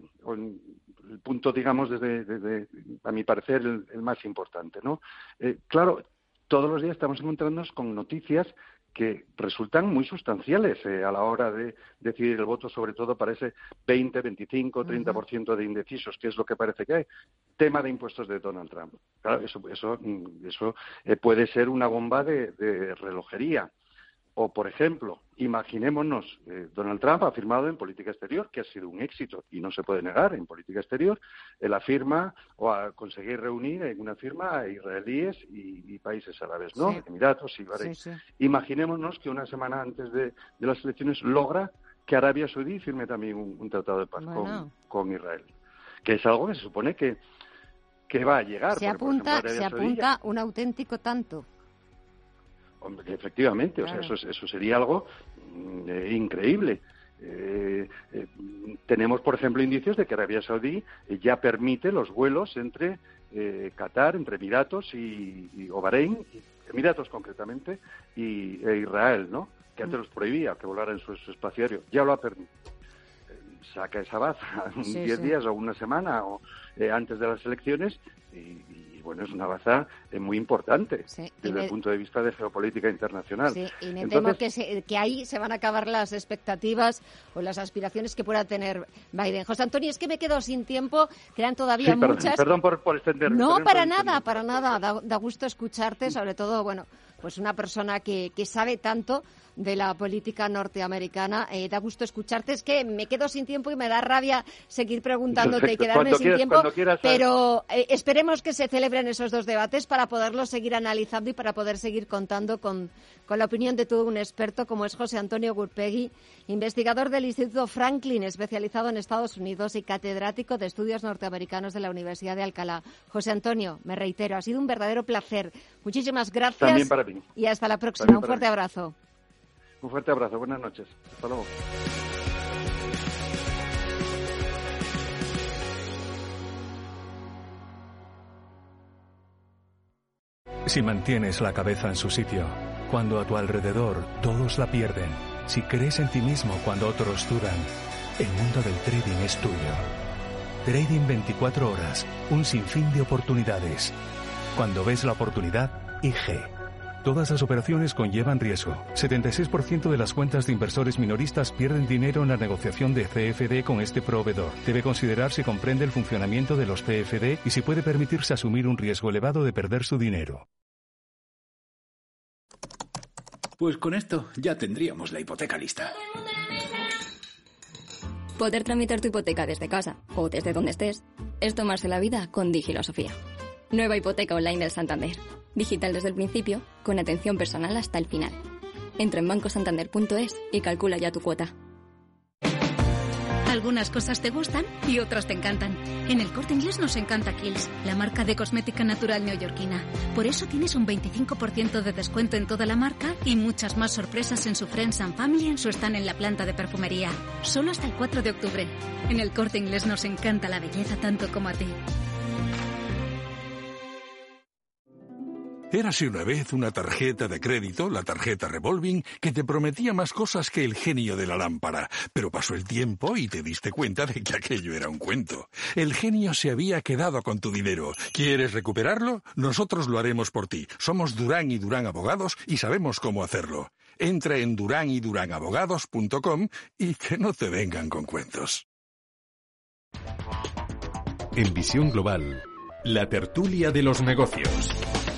el punto, digamos, desde, desde a mi parecer, el, el más importante, ¿no? Eh, claro, todos los días estamos encontrándonos con noticias que resultan muy sustanciales eh, a la hora de decidir el voto, sobre todo para ese veinte, veinticinco, treinta por ciento de indecisos, que es lo que parece que hay. Tema de impuestos de Donald Trump. Claro, eso, eso, eso eh, puede ser una bomba de, de relojería. O, por ejemplo, imaginémonos, eh, Donald Trump ha firmado en política exterior, que ha sido un éxito, y no se puede negar, en política exterior, él afirma o a conseguir reunir en una firma a israelíes y, y países árabes, ¿no? Sí. Emiratos y Bahrein. Sí, sí. Imaginémonos que una semana antes de, de las elecciones logra que Arabia Saudí firme también un, un tratado de paz bueno. con, con Israel, que es algo que se supone que, que va a llegar. Se apunta, ejemplo, se apunta un auténtico tanto. Efectivamente, claro. O sea, eso, eso sería algo eh, increíble. Eh, eh, tenemos, por ejemplo, indicios de que Arabia Saudí eh, ya permite los vuelos entre eh, Qatar, entre Emiratos y, y o Bahrein, Emiratos concretamente, y e Israel, ¿no? Que antes mm. los prohibía que volaran en su, su espacio aéreo. Ya lo ha permitido. Eh, saca esa baza diez sí, sí. días o una semana o eh, antes de las elecciones y, y bueno, es una baza eh, muy importante sí, desde me... el punto de vista de geopolítica internacional. Sí, y me Entonces... temo que, se, que ahí se van a acabar las expectativas o las aspiraciones que pueda tener Biden. José Antonio, es que me quedo sin tiempo, quedan todavía sí, perdón, muchas... Perdón por, por extenderme. No, perdón para por nada, extenderme. para nada. Da, da gusto escucharte, sobre todo, bueno, pues una persona que, que sabe tanto de la política norteamericana. Eh, da gusto escucharte. Es que me quedo sin tiempo y me da rabia seguir preguntándote Perfecto. y quedarme cuando sin quieras, tiempo, quieras, pero eh, esperemos que se celebren esos dos debates para poderlos seguir analizando y para poder seguir contando con, con la opinión de todo un experto como es José Antonio Gurpegui, investigador del Instituto Franklin, especializado en Estados Unidos y catedrático de Estudios Norteamericanos de la Universidad de Alcalá. José Antonio, me reitero, ha sido un verdadero placer. Muchísimas gracias. También para mí. Y hasta la próxima. Un fuerte mí. abrazo. Un fuerte abrazo. Buenas noches. Hasta luego. Si mantienes la cabeza en su sitio, cuando a tu alrededor todos la pierden, si crees en ti mismo cuando otros dudan, el mundo del trading es tuyo. Trading veinticuatro horas, un sinfín de oportunidades. Cuando ves la oportunidad, I G. Todas las operaciones conllevan riesgo. setenta y seis por ciento de las cuentas de inversores minoristas pierden dinero en la negociación de C F D con este proveedor. Debe considerar si comprende el funcionamiento de los C F D y si puede permitirse asumir un riesgo elevado de perder su dinero. Pues con esto ya tendríamos la hipoteca lista. Poder tramitar tu hipoteca desde casa o desde donde estés es tomarse la vida con Digilosofía. Nueva hipoteca online del Santander. Digital desde el principio, con atención personal hasta el final. Entra en banco santander punto es y calcula ya tu cuota. Algunas cosas te gustan y otras te encantan. En El Corte Inglés nos encanta Kiehl's, la marca de cosmética natural neoyorquina. Por eso tienes un veinticinco por ciento de descuento en toda la marca y muchas más sorpresas en su Friends and Family en su stand en la planta de perfumería. Solo hasta el cuatro de octubre. En El Corte Inglés nos encanta la belleza tanto como a ti. Érase una vez una tarjeta de crédito, la tarjeta revolving, que te prometía más cosas que el genio de la lámpara. Pero pasó el tiempo y te diste cuenta de que aquello era un cuento. El genio se había quedado con tu dinero. ¿Quieres recuperarlo? Nosotros lo haremos por ti. Somos Durán y Durán Abogados y sabemos cómo hacerlo. Entra en durán y durán abogados punto com y que no te vengan con cuentos. En Visión Global, la tertulia de los negocios.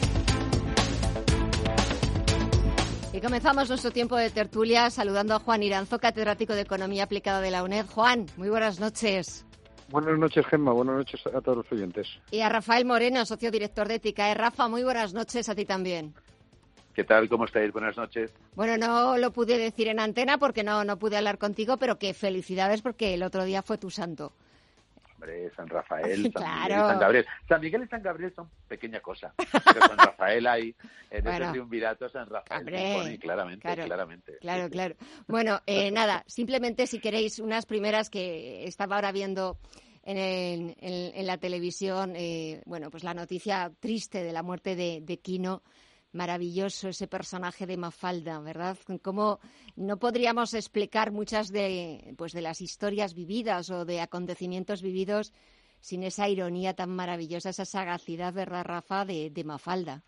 Y comenzamos nuestro tiempo de tertulia saludando a Juan Iranzo, catedrático de Economía Aplicada de la UNED. Juan, muy buenas noches. Buenas noches, Gemma. Buenas noches a todos los oyentes. Y a Rafael Moreno, socio director de Ética. Eh, Rafa, muy buenas noches a ti también. ¿Qué tal? ¿Cómo estáis? Buenas noches. Bueno, no lo pude decir en antena porque no, no pude hablar contigo, pero que felicidades porque el otro día fue tu santo. Hombre, San Rafael, San claro. Miguel y San Gabriel. San Miguel y San Gabriel son pequeña cosa. Pero San Rafael hay, en bueno, ese triunvirato, San Rafael hombre, pone claramente, claro, claramente. Claro, sí, claro. Bueno, eh, nada, simplemente si queréis unas primeras que estaba ahora viendo en, el, en, en la televisión, eh, bueno, pues la noticia triste de la muerte de, de Quino. Maravilloso ese personaje de Mafalda, ¿verdad? Cómo no podríamos explicar muchas de, pues, de las historias vividas o de acontecimientos vividos sin esa ironía tan maravillosa, esa sagacidad, ¿verdad, Rafa, de, de Mafalda?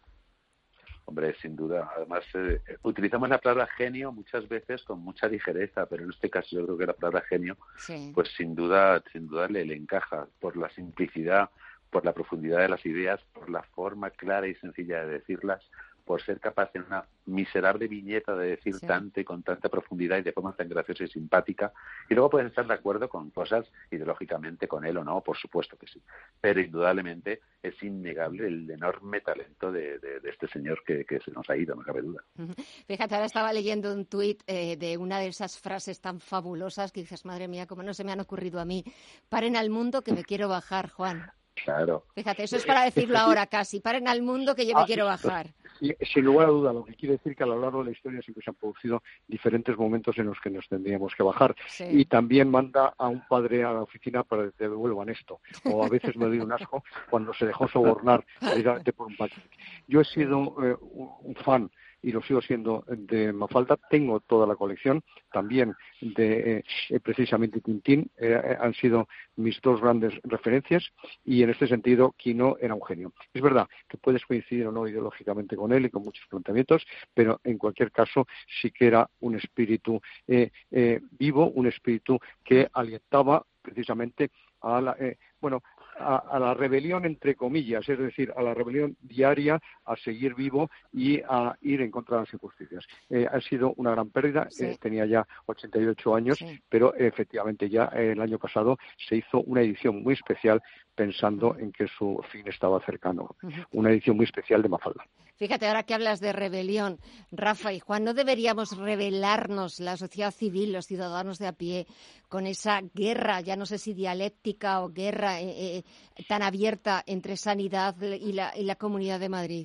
Hombre, sin duda. Además, eh, utilizamos la palabra genio muchas veces con mucha ligereza, pero en este caso yo creo que la palabra genio, sí. pues sin duda, sin duda le, le encaja por la simplicidad, por la profundidad de las ideas, por la forma clara y sencilla de decirlas, por ser capaz en una miserable viñeta de decir sí. tanto y con tanta profundidad y de forma tan graciosa y simpática. Y luego puedes estar de acuerdo con cosas ideológicamente con él o no, por supuesto que sí. Pero indudablemente es innegable el enorme talento de, de, de este señor que, que se nos ha ido, no cabe duda. Fíjate, ahora estaba leyendo un tuit eh, de una de esas frases tan fabulosas que dices, madre mía, cómo no se me han ocurrido a mí. Paren al mundo que me quiero bajar, Juan. Claro. Fíjate, eso es para decirlo ahora casi. Paren al mundo que yo me ah, quiero bajar. Sí, sin lugar a duda, lo que quiere decir que a lo largo de la historia siempre se han producido diferentes momentos en los que nos tendríamos que bajar. Sí. Y también manda a un padre a la oficina para que te devuelvan esto. O a veces me doy un asco cuando se dejó sobornar precisamente por un paquete. Yo he sido eh, un fan y lo sigo siendo de Mafalda. Tengo toda la colección, también de eh, precisamente Tintín, eh, han sido mis dos grandes referencias y en este sentido Quino era un genio. Es verdad que puedes coincidir o no ideológicamente con él y con muchos planteamientos, pero en cualquier caso sí que era un espíritu eh, eh, vivo, un espíritu que alentaba precisamente a la, eh, bueno, A, a la rebelión entre comillas, es decir, a la rebelión diaria, a seguir vivo y a ir en contra de las injusticias. Eh, ha sido una gran pérdida, sí. eh, tenía ya ochenta y ocho años, sí. pero eh, efectivamente ya eh, el año pasado se hizo una edición muy especial pensando en que su fin estaba cercano, uh-huh. una edición muy especial de Mafalda. Fíjate, ahora que hablas de rebelión, Rafa y Juan, ¿no deberíamos rebelarnos, la sociedad civil, los ciudadanos de a pie, con esa guerra, ya no sé si dialéctica o guerra eh, eh, tan abierta entre Sanidad y la, y la Comunidad de Madrid?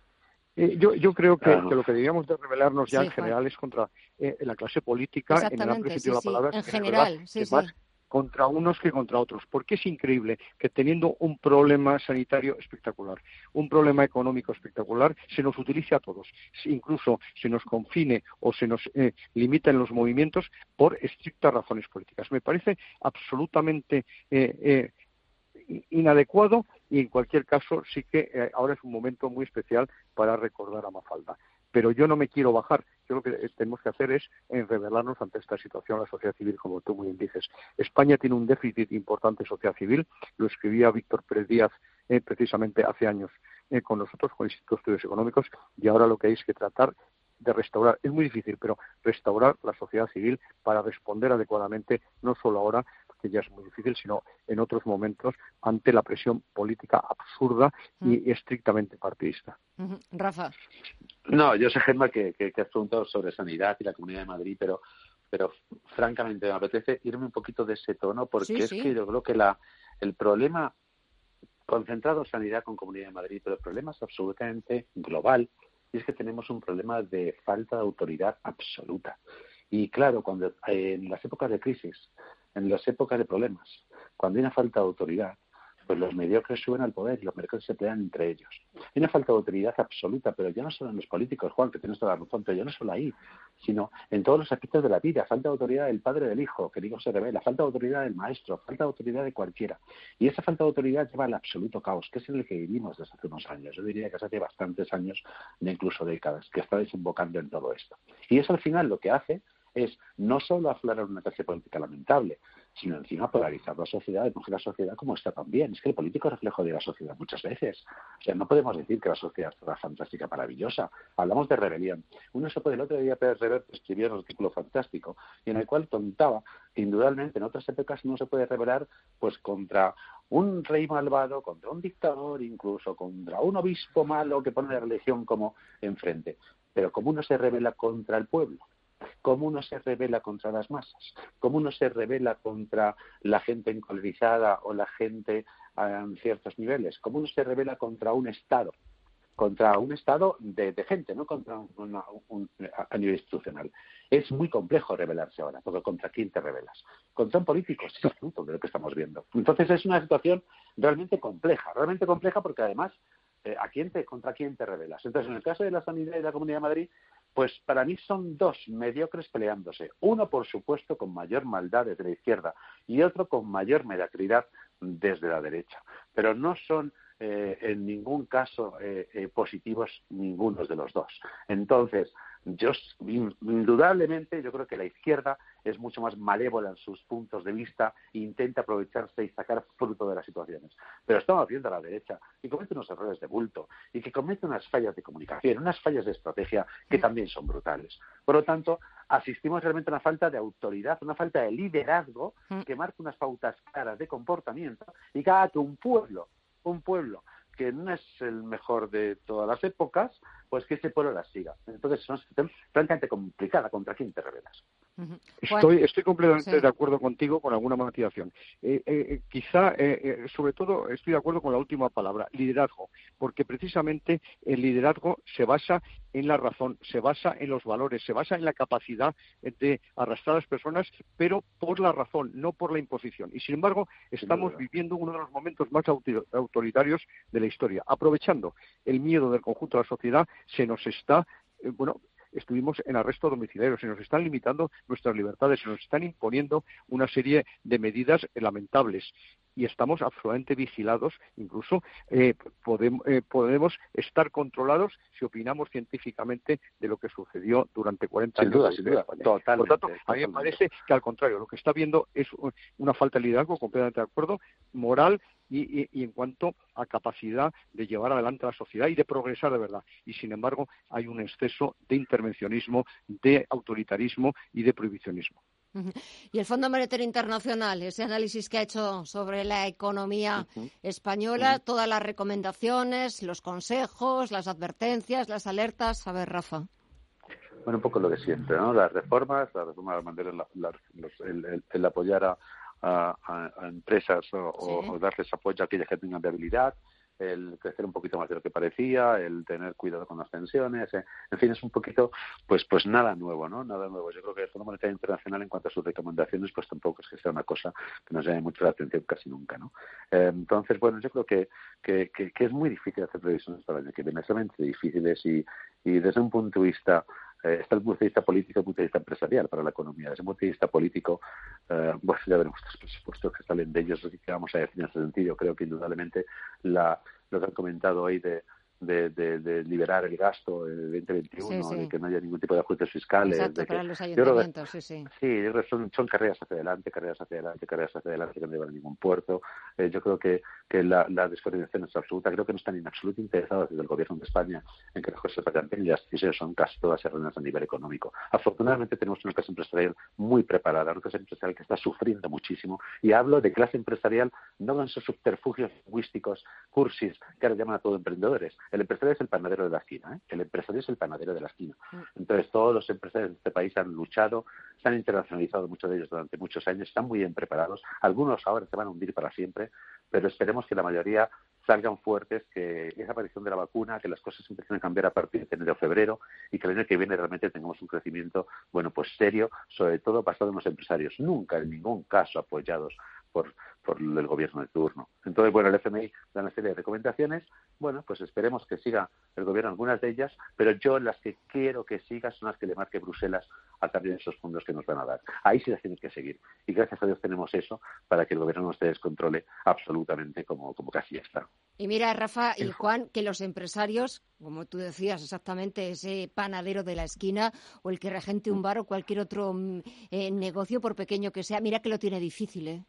Eh, yo, yo creo que, que lo que deberíamos de rebelarnos ya sí, en general Juan. es contra eh, la clase política, en el amplio sentido sí, de la palabra. En general, verdad, sí, sí. Más contra unos que contra otros, porque es increíble que teniendo un problema sanitario espectacular, un problema económico espectacular, se nos utilice a todos, incluso se nos confine o se nos eh, limita en los movimientos por estrictas razones políticas. Me parece absolutamente eh, eh, inadecuado y en cualquier caso sí que eh, ahora es un momento muy especial para recordar a Mafalda. Pero yo no me quiero bajar. Yo lo que tenemos que hacer es eh, rebelarnos ante esta situación, la sociedad civil, como tú muy bien dices. España tiene un déficit importante de sociedad civil, lo escribía Víctor Pérez Díaz eh, precisamente hace años eh, con nosotros, con el Instituto de Estudios Económicos, y ahora lo que hay es que tratar de restaurar, es muy difícil, pero restaurar la sociedad civil para responder adecuadamente, no solo ahora, que ya es muy difícil, sino en otros momentos ante la presión política absurda y mm. estrictamente partidista. Uh-huh. Rafa. No, yo sé, Gemma, que, que, que has preguntado sobre sanidad y la Comunidad de Madrid, pero pero francamente me apetece irme un poquito de ese tono porque sí, es sí. que yo creo que la el problema concentrado en sanidad con Comunidad de Madrid, pero el problema es absolutamente global y es que tenemos un problema de falta de autoridad absoluta. Y claro, cuando eh, en las épocas de crisis, en las épocas de problemas, cuando hay una falta de autoridad, pues los mediocres suben al poder y los mediocres se pelean entre ellos. Hay una falta de autoridad absoluta, pero ya no solo en los políticos, Juan, que tienes toda la razón, pero ya no solo ahí, sino en todos los aspectos de la vida. Falta de autoridad del padre del hijo, que el hijo se revela, falta de autoridad del maestro, falta de autoridad de cualquiera. Y esa falta de autoridad lleva al absoluto caos, que es en el que vivimos desde hace unos años. Yo diría que hace bastantes años, de incluso décadas, que está desembocando en todo esto. Y eso al final lo que hace es no solo aflorar una clase política lamentable, sino encima polarizar la sociedad y coger la sociedad como está también. Es que el político es reflejo de la sociedad muchas veces. O sea, no podemos decir que la sociedad es toda fantástica, maravillosa. Hablamos de rebelión. Uno se puede, el otro día Pérez Reverte escribió un artículo fantástico y en el cual contaba que indudablemente en otras épocas uno se puede rebelar pues contra un rey malvado, contra un dictador, incluso contra un obispo malo que pone la religión como enfrente. Pero ¿cómo uno se rebela contra el pueblo? ¿Cómo uno se rebela contra las masas? ¿Cómo uno se rebela contra la gente encolerizada o la gente en ciertos niveles? ¿Cómo uno se rebela contra un Estado? Contra un Estado de, de gente, no contra una, un, a nivel institucional. Es muy complejo rebelarse ahora, porque ¿contra quién te rebelas? Contra un político, sí, es fruto de lo que estamos viendo. Entonces es una situación realmente compleja, realmente compleja porque además, eh, ¿a quién te, ¿contra quién te rebelas? Entonces, en el caso de la sanidad y de la Comunidad de Madrid, pues para mí son dos mediocres peleándose. Uno, por supuesto, con mayor maldad desde la izquierda y otro con mayor mediocridad desde la derecha. Pero no son eh, en ningún caso eh, eh, positivos ninguno de los dos. Entonces, yo indudablemente yo creo que la izquierda es mucho más malévola en sus puntos de vista e intenta aprovecharse y sacar fruto de las situaciones. Pero estamos viendo a la derecha y comete unos errores de bulto y que comete unas fallas de comunicación, unas fallas de estrategia que también son brutales. Por lo tanto, asistimos realmente a una falta de autoridad, una falta de liderazgo que marca unas pautas claras de comportamiento y que haga que un pueblo, un pueblo que no es el mejor de todas las épocas, pues que ese pueblo las siga. Entonces es una situación francamente complicada. ¿Contra quién te rebelas? Estoy, estoy completamente sí. de acuerdo contigo con alguna matización. Eh, eh, quizá, eh, eh, sobre todo, estoy de acuerdo con la última palabra, liderazgo, porque precisamente el liderazgo se basa en la razón, se basa en los valores, se basa en la capacidad de arrastrar a las personas, pero por la razón, no por la imposición. Y sin embargo, estamos viviendo uno de los momentos más autoritarios de la historia. Aprovechando el miedo del conjunto de la sociedad, se nos está, eh, bueno, estuvimos en arresto domiciliario, se nos están limitando nuestras libertades, se nos están imponiendo una serie de medidas lamentables y estamos absolutamente vigilados, incluso eh, podemos, eh, podemos estar controlados si opinamos científicamente de lo que sucedió durante cuarenta sin años. Duda, sin duda, totalmente. Por tanto, totalmente. a mí me parece que al contrario, lo que está viendo es una falta de liderazgo, completamente de acuerdo, moral y, y, y en cuanto a capacidad de llevar adelante a la sociedad y de progresar de verdad. Y sin embargo, hay un exceso de intervencionismo, de autoritarismo y de prohibicionismo. Y el Fondo Monetario Internacional, ese análisis que ha hecho sobre la economía uh-huh. española, uh-huh. todas las recomendaciones, los consejos, las advertencias, las alertas. A ver, Rafa. Bueno, un poco lo de siempre, ¿no? Las reformas, la reforma de mantener la, la, los, el, el, el apoyar a, a, a empresas o, sí. o darles apoyo a aquellas que tengan viabilidad, el crecer un poquito más de lo que parecía, el tener cuidado con las pensiones, eh. en fin, es un poquito, pues pues nada nuevo, ¿no? Nada nuevo. Yo creo que el Fondo Monetario Internacional, en cuanto a sus recomendaciones, pues tampoco es que sea una cosa que nos llame mucho la atención casi nunca, ¿no? Eh, entonces, bueno, yo creo que, que, que, que es muy difícil hacer previsiones para el año que viene, extremadamente difíciles y, y desde un punto de vista Eh, está el punto de vista político y el punto de vista empresarial para la economía. Desde el punto de vista político, eh, bueno, ya veremos los presupuestos que salen de ellos, así que vamos a decir en ese sentido. Creo que indudablemente la, lo que han comentado hoy de, de, de, de liberar el gasto del veinte veintiuno, sí, sí. de que no haya ningún tipo de ajustes fiscales. Exacto, de que, para los ayuntamientos, que, sí, sí. Sí, yo creo que son, son carreras hacia adelante, carreras hacia adelante, carreras hacia adelante que no llevan a ningún puerto. Eh, yo creo que, que la, la descoordinación es absoluta. Creo que no están en absoluto interesados desde el Gobierno de España en que las cosas se vayan bien, y las decisiones son casi todas erróneas a nivel económico. Afortunadamente tenemos una clase empresarial muy preparada, una clase empresarial que está sufriendo muchísimo, y hablo de clase empresarial no con esos subterfugios lingüísticos, cursis, que ahora llaman a todos emprendedores. El empresario es el panadero de la esquina, ¿eh? El empresario es el panadero de la esquina. Entonces todos los empresarios de este país han luchado, se han internacionalizado muchos de ellos durante muchos años, están muy bien preparados. Algunos ahora se van a hundir para siempre, pero esperemos que la mayoría salgan fuertes, que esa aparición de la vacuna, que las cosas empiecen a cambiar a partir de enero o febrero, y que el año que viene realmente tengamos un crecimiento, bueno, pues serio, sobre todo basado en los empresarios, nunca en ningún caso apoyados por, por el gobierno de turno. Entonces, bueno, el F M I da una serie de recomendaciones, bueno, pues esperemos que siga el gobierno algunas de ellas, pero yo las que quiero que siga son las que le marque Bruselas a cambio de esos fondos que nos van a dar. Ahí sí las tienen que seguir, y gracias a Dios tenemos eso para que el gobierno no se descontrole absolutamente como, como casi ya está. Y mira, Rafa y Juan, que los empresarios, como tú decías exactamente, ese panadero de la esquina o el que regente un bar o cualquier otro eh, negocio, por pequeño que sea, mira que lo tiene difícil, ¿eh?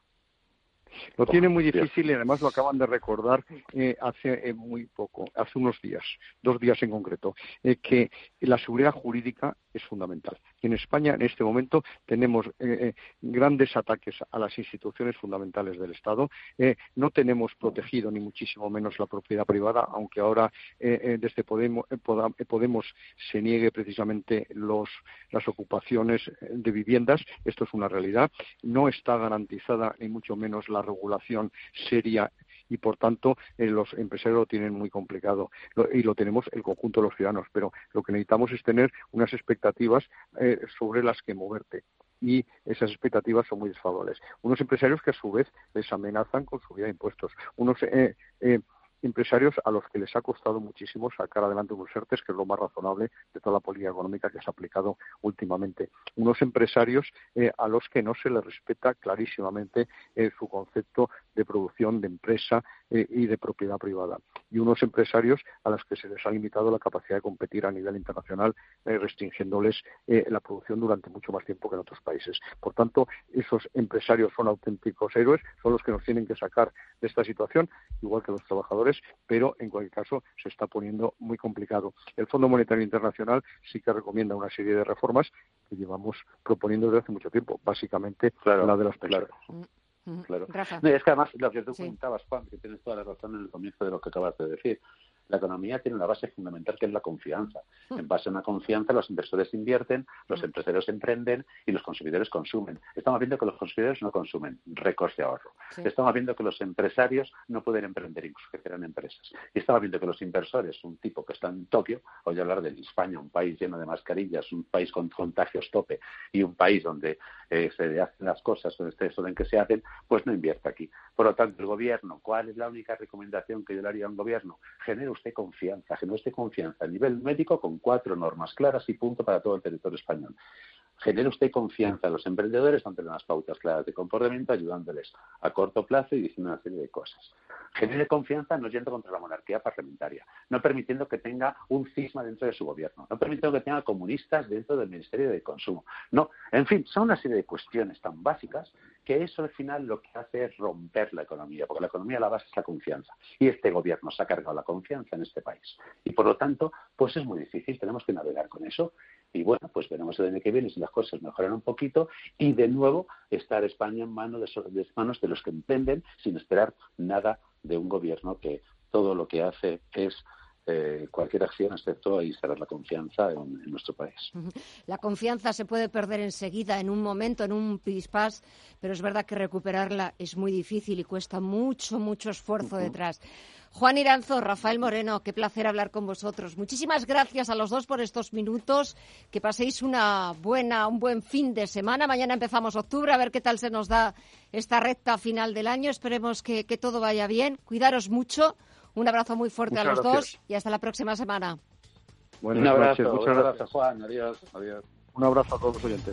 Lo tiene muy difícil, y además lo acaban de recordar eh, hace eh, muy poco, hace unos días, dos días en concreto, eh, que la seguridad jurídica es fundamental. Y en España, en este momento, tenemos eh, grandes ataques a las instituciones fundamentales del Estado. Eh, no tenemos protegido ni muchísimo menos la propiedad privada, aunque ahora eh, eh, desde Podemos, eh, Podemos se niegue precisamente los, las ocupaciones de viviendas. Esto es una realidad. No está garantizada ni mucho menos la regulación seria, y por tanto eh, los empresarios lo tienen muy complicado, lo, y lo tenemos el conjunto de los ciudadanos, pero lo que necesitamos es tener unas expectativas eh, sobre las que moverte, y esas expectativas son muy desfavorables. Unos empresarios que a su vez les amenazan con subida de impuestos, unos eh, eh, empresarios a los que les ha costado muchísimo sacar adelante unos ERTES, que es lo más razonable de toda la política económica que se ha aplicado últimamente. Unos empresarios eh, a los que no se les respeta clarísimamente eh, su concepto de producción, de empresa eh, y de propiedad privada. Y unos empresarios a los que se les ha limitado la capacidad de competir a nivel internacional, eh, restringiéndoles eh, la producción durante mucho más tiempo que en otros países. Por tanto, esos empresarios son auténticos héroes, son los que nos tienen que sacar de esta situación, igual que los trabajadores, pero en cualquier caso se está poniendo muy complicado. El Fondo Monetario Internacional sí que recomienda una serie de reformas que llevamos proponiendo desde hace mucho tiempo, básicamente claro, la de las pensiones. Claro. Claro. No, es que además lo que tú sí. comentabas, Juan, que tienes toda la razón en el comienzo de lo que acabas de decir. La economía tiene una base fundamental que es la confianza. En base a una confianza los inversores invierten, los empresarios emprenden y los consumidores consumen. Estamos viendo que los consumidores no consumen récords de ahorro. Sí. Estamos viendo que los empresarios no pueden emprender, incluso que crean empresas. Y estamos viendo que los inversores, un tipo que está en Tokio, oye hablar de España, un país lleno de mascarillas, un país con contagios tope y un país donde eh, se hacen las cosas con este orden que se hacen, pues no invierte aquí. Por lo tanto, el gobierno, ¿cuál es la única recomendación que yo le haría a un gobierno? Genere usted confianza, genere usted confianza a nivel médico con cuatro normas claras y punto para todo el territorio español. Genere usted confianza a los emprendedores, dándole unas pautas claras de comportamiento, ayudándoles a corto plazo y diciendo una serie de cosas. Genere confianza no yendo contra la monarquía parlamentaria, no permitiendo que tenga un cisma dentro de su gobierno, no permitiendo que tenga comunistas dentro del Ministerio de Consumo. No, en fin, son una serie de cuestiones tan básicas que eso al final lo que hace es romper la economía, porque la economía la base es la confianza. Y este gobierno se ha cargado la confianza en este país. Y por lo tanto, pues es muy difícil, tenemos que navegar con eso. Y bueno, pues veremos el año que viene si las cosas mejoran un poquito y de nuevo estar España en manos de, de manos de los que emprenden sin esperar nada de un gobierno que todo lo que hace es eh, cualquier acción excepto instalar la confianza en, en nuestro país. La confianza se puede perder enseguida, en un momento, en un pispás, pero es verdad que recuperarla es muy difícil y cuesta mucho, mucho esfuerzo uh-huh. detrás. Juan Iranzo, Rafael Moreno, qué placer hablar con vosotros. Muchísimas gracias a los dos por estos minutos. Que paséis una buena, un buen fin de semana. Mañana empezamos octubre, a ver qué tal se nos da esta recta final del año. Esperemos que, que todo vaya bien. Cuidaros mucho. Un abrazo muy fuerte Muchas a los gracias. dos y hasta la próxima semana. Buenas un abrazo, noches. Muchas gracias, Juan. Adiós. Adiós. Un abrazo a todos los oyentes.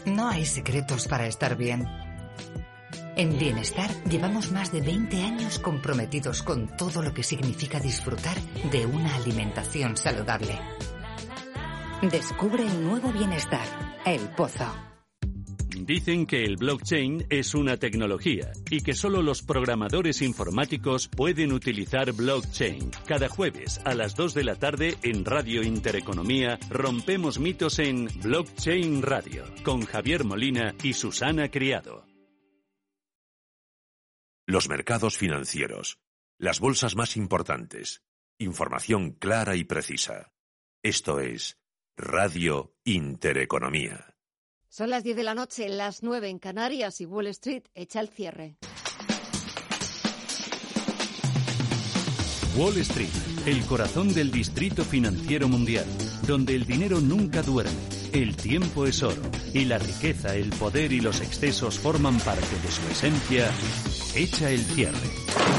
No hay secretos para estar bien. En Bienestar llevamos más de veinte años comprometidos con todo lo que significa disfrutar de una alimentación saludable. Descubre el nuevo Bienestar, El Pozo. Dicen que el blockchain es una tecnología y que solo los programadores informáticos pueden utilizar blockchain. Cada jueves a las dos de la tarde en Radio Intereconomía rompemos mitos en Blockchain Radio con Javier Molina y Susana Criado. Los mercados financieros, las bolsas más importantes, información clara y precisa. Esto es Radio Intereconomía. Son las diez de la noche, las nueve en Canarias y Wall Street echa el cierre. Wall Street, el corazón del distrito financiero mundial, donde el dinero nunca duerme, el tiempo es oro y la riqueza, el poder y los excesos forman parte de su esencia, echa el cierre.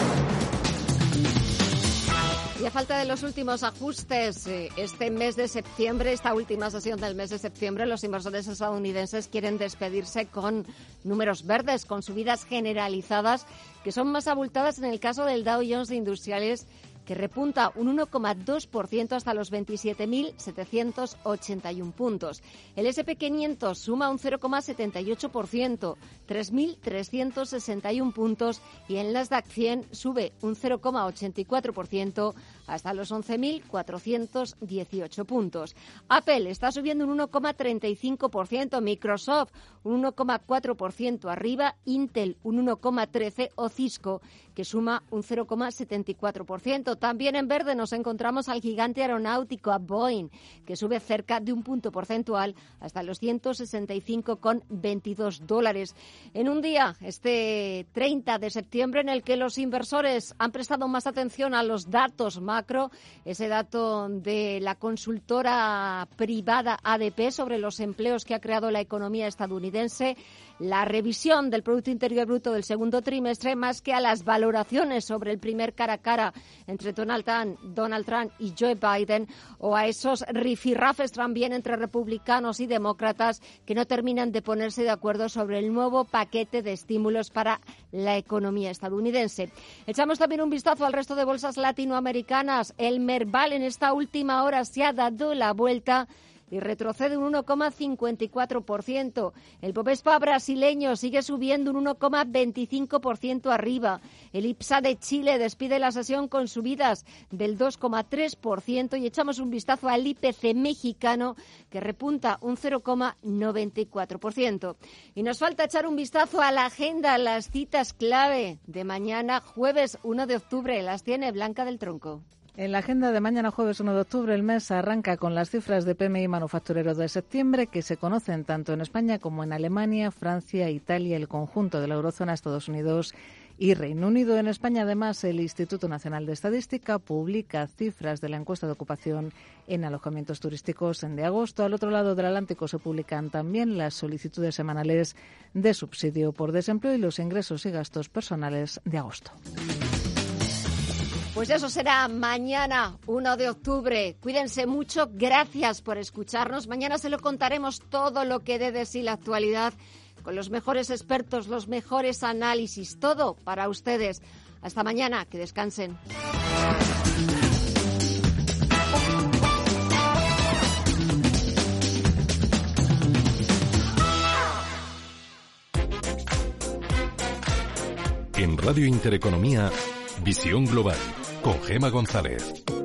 Y a falta de los últimos ajustes, este mes de septiembre, esta última sesión del mes de septiembre, los inversores estadounidenses quieren despedirse con números verdes, con subidas generalizadas que son más abultadas en el caso del Dow Jones de Industriales, que repunta un uno coma dos por ciento hasta los veintisiete mil setecientos ochenta y uno puntos. El ese and pe quinientos suma un cero coma setenta y ocho por ciento, tres mil trescientos sesenta y uno puntos, y el Nasdaq cien sube un cero coma ochenta y cuatro por ciento hasta los once mil cuatrocientos dieciocho puntos. Apple está subiendo un uno coma treinta y cinco por ciento, Microsoft un uno coma cuatro por ciento arriba, Intel un uno coma trece por ciento o Cisco, que suma un cero coma setenta y cuatro por ciento. También en verde nos encontramos al gigante aeronáutico, a Boeing, que sube cerca de un punto porcentual hasta los ciento sesenta y cinco coma veintidós dólares. En un día, este treinta de septiembre, en el que los inversores han prestado más atención a los datos macro, ese dato de la consultora privada A D P sobre los empleos que ha creado la economía estadounidense, la revisión del Producto Interior Bruto del segundo trimestre, más que a las valoraciones sobre el primer cara a cara entre Donald Trump, Donald Trump y Joe Biden, o a esos rifirrafes también entre republicanos y demócratas que no terminan de ponerse de acuerdo sobre el nuevo paquete de estímulos para la economía estadounidense. Echamos también un vistazo al resto de bolsas latinoamericanas. El Merval en esta última hora se ha dado la vuelta y retrocede un uno coma cincuenta y cuatro por ciento. El Bovespa brasileño sigue subiendo un uno coma veinticinco por ciento arriba. El IPSA de Chile despide la sesión con subidas del dos coma tres por ciento y echamos un vistazo al I P C mexicano, que repunta un cero coma noventa y cuatro por ciento. Y nos falta echar un vistazo a la agenda, las citas clave de mañana, jueves uno de octubre. Las tiene Blanca del Tronco. En la agenda de mañana jueves uno de octubre, el mes arranca con las cifras de P M I manufacturero de septiembre, que se conocen tanto en España como en Alemania, Francia, Italia, el conjunto de la eurozona, Estados Unidos y Reino Unido. En España, además, el Instituto Nacional de Estadística publica cifras de la encuesta de ocupación en alojamientos turísticos de agosto. Al otro lado del Atlántico se publican también las solicitudes semanales de subsidio por desempleo y los ingresos y gastos personales de agosto. Pues eso será mañana, uno de octubre. Cuídense mucho, gracias por escucharnos. Mañana se lo contaremos todo lo que dé de sí la actualidad, con los mejores expertos, los mejores análisis, todo para ustedes. Hasta mañana, que descansen. En Radio Intereconomía, Visión Global, con Gema González.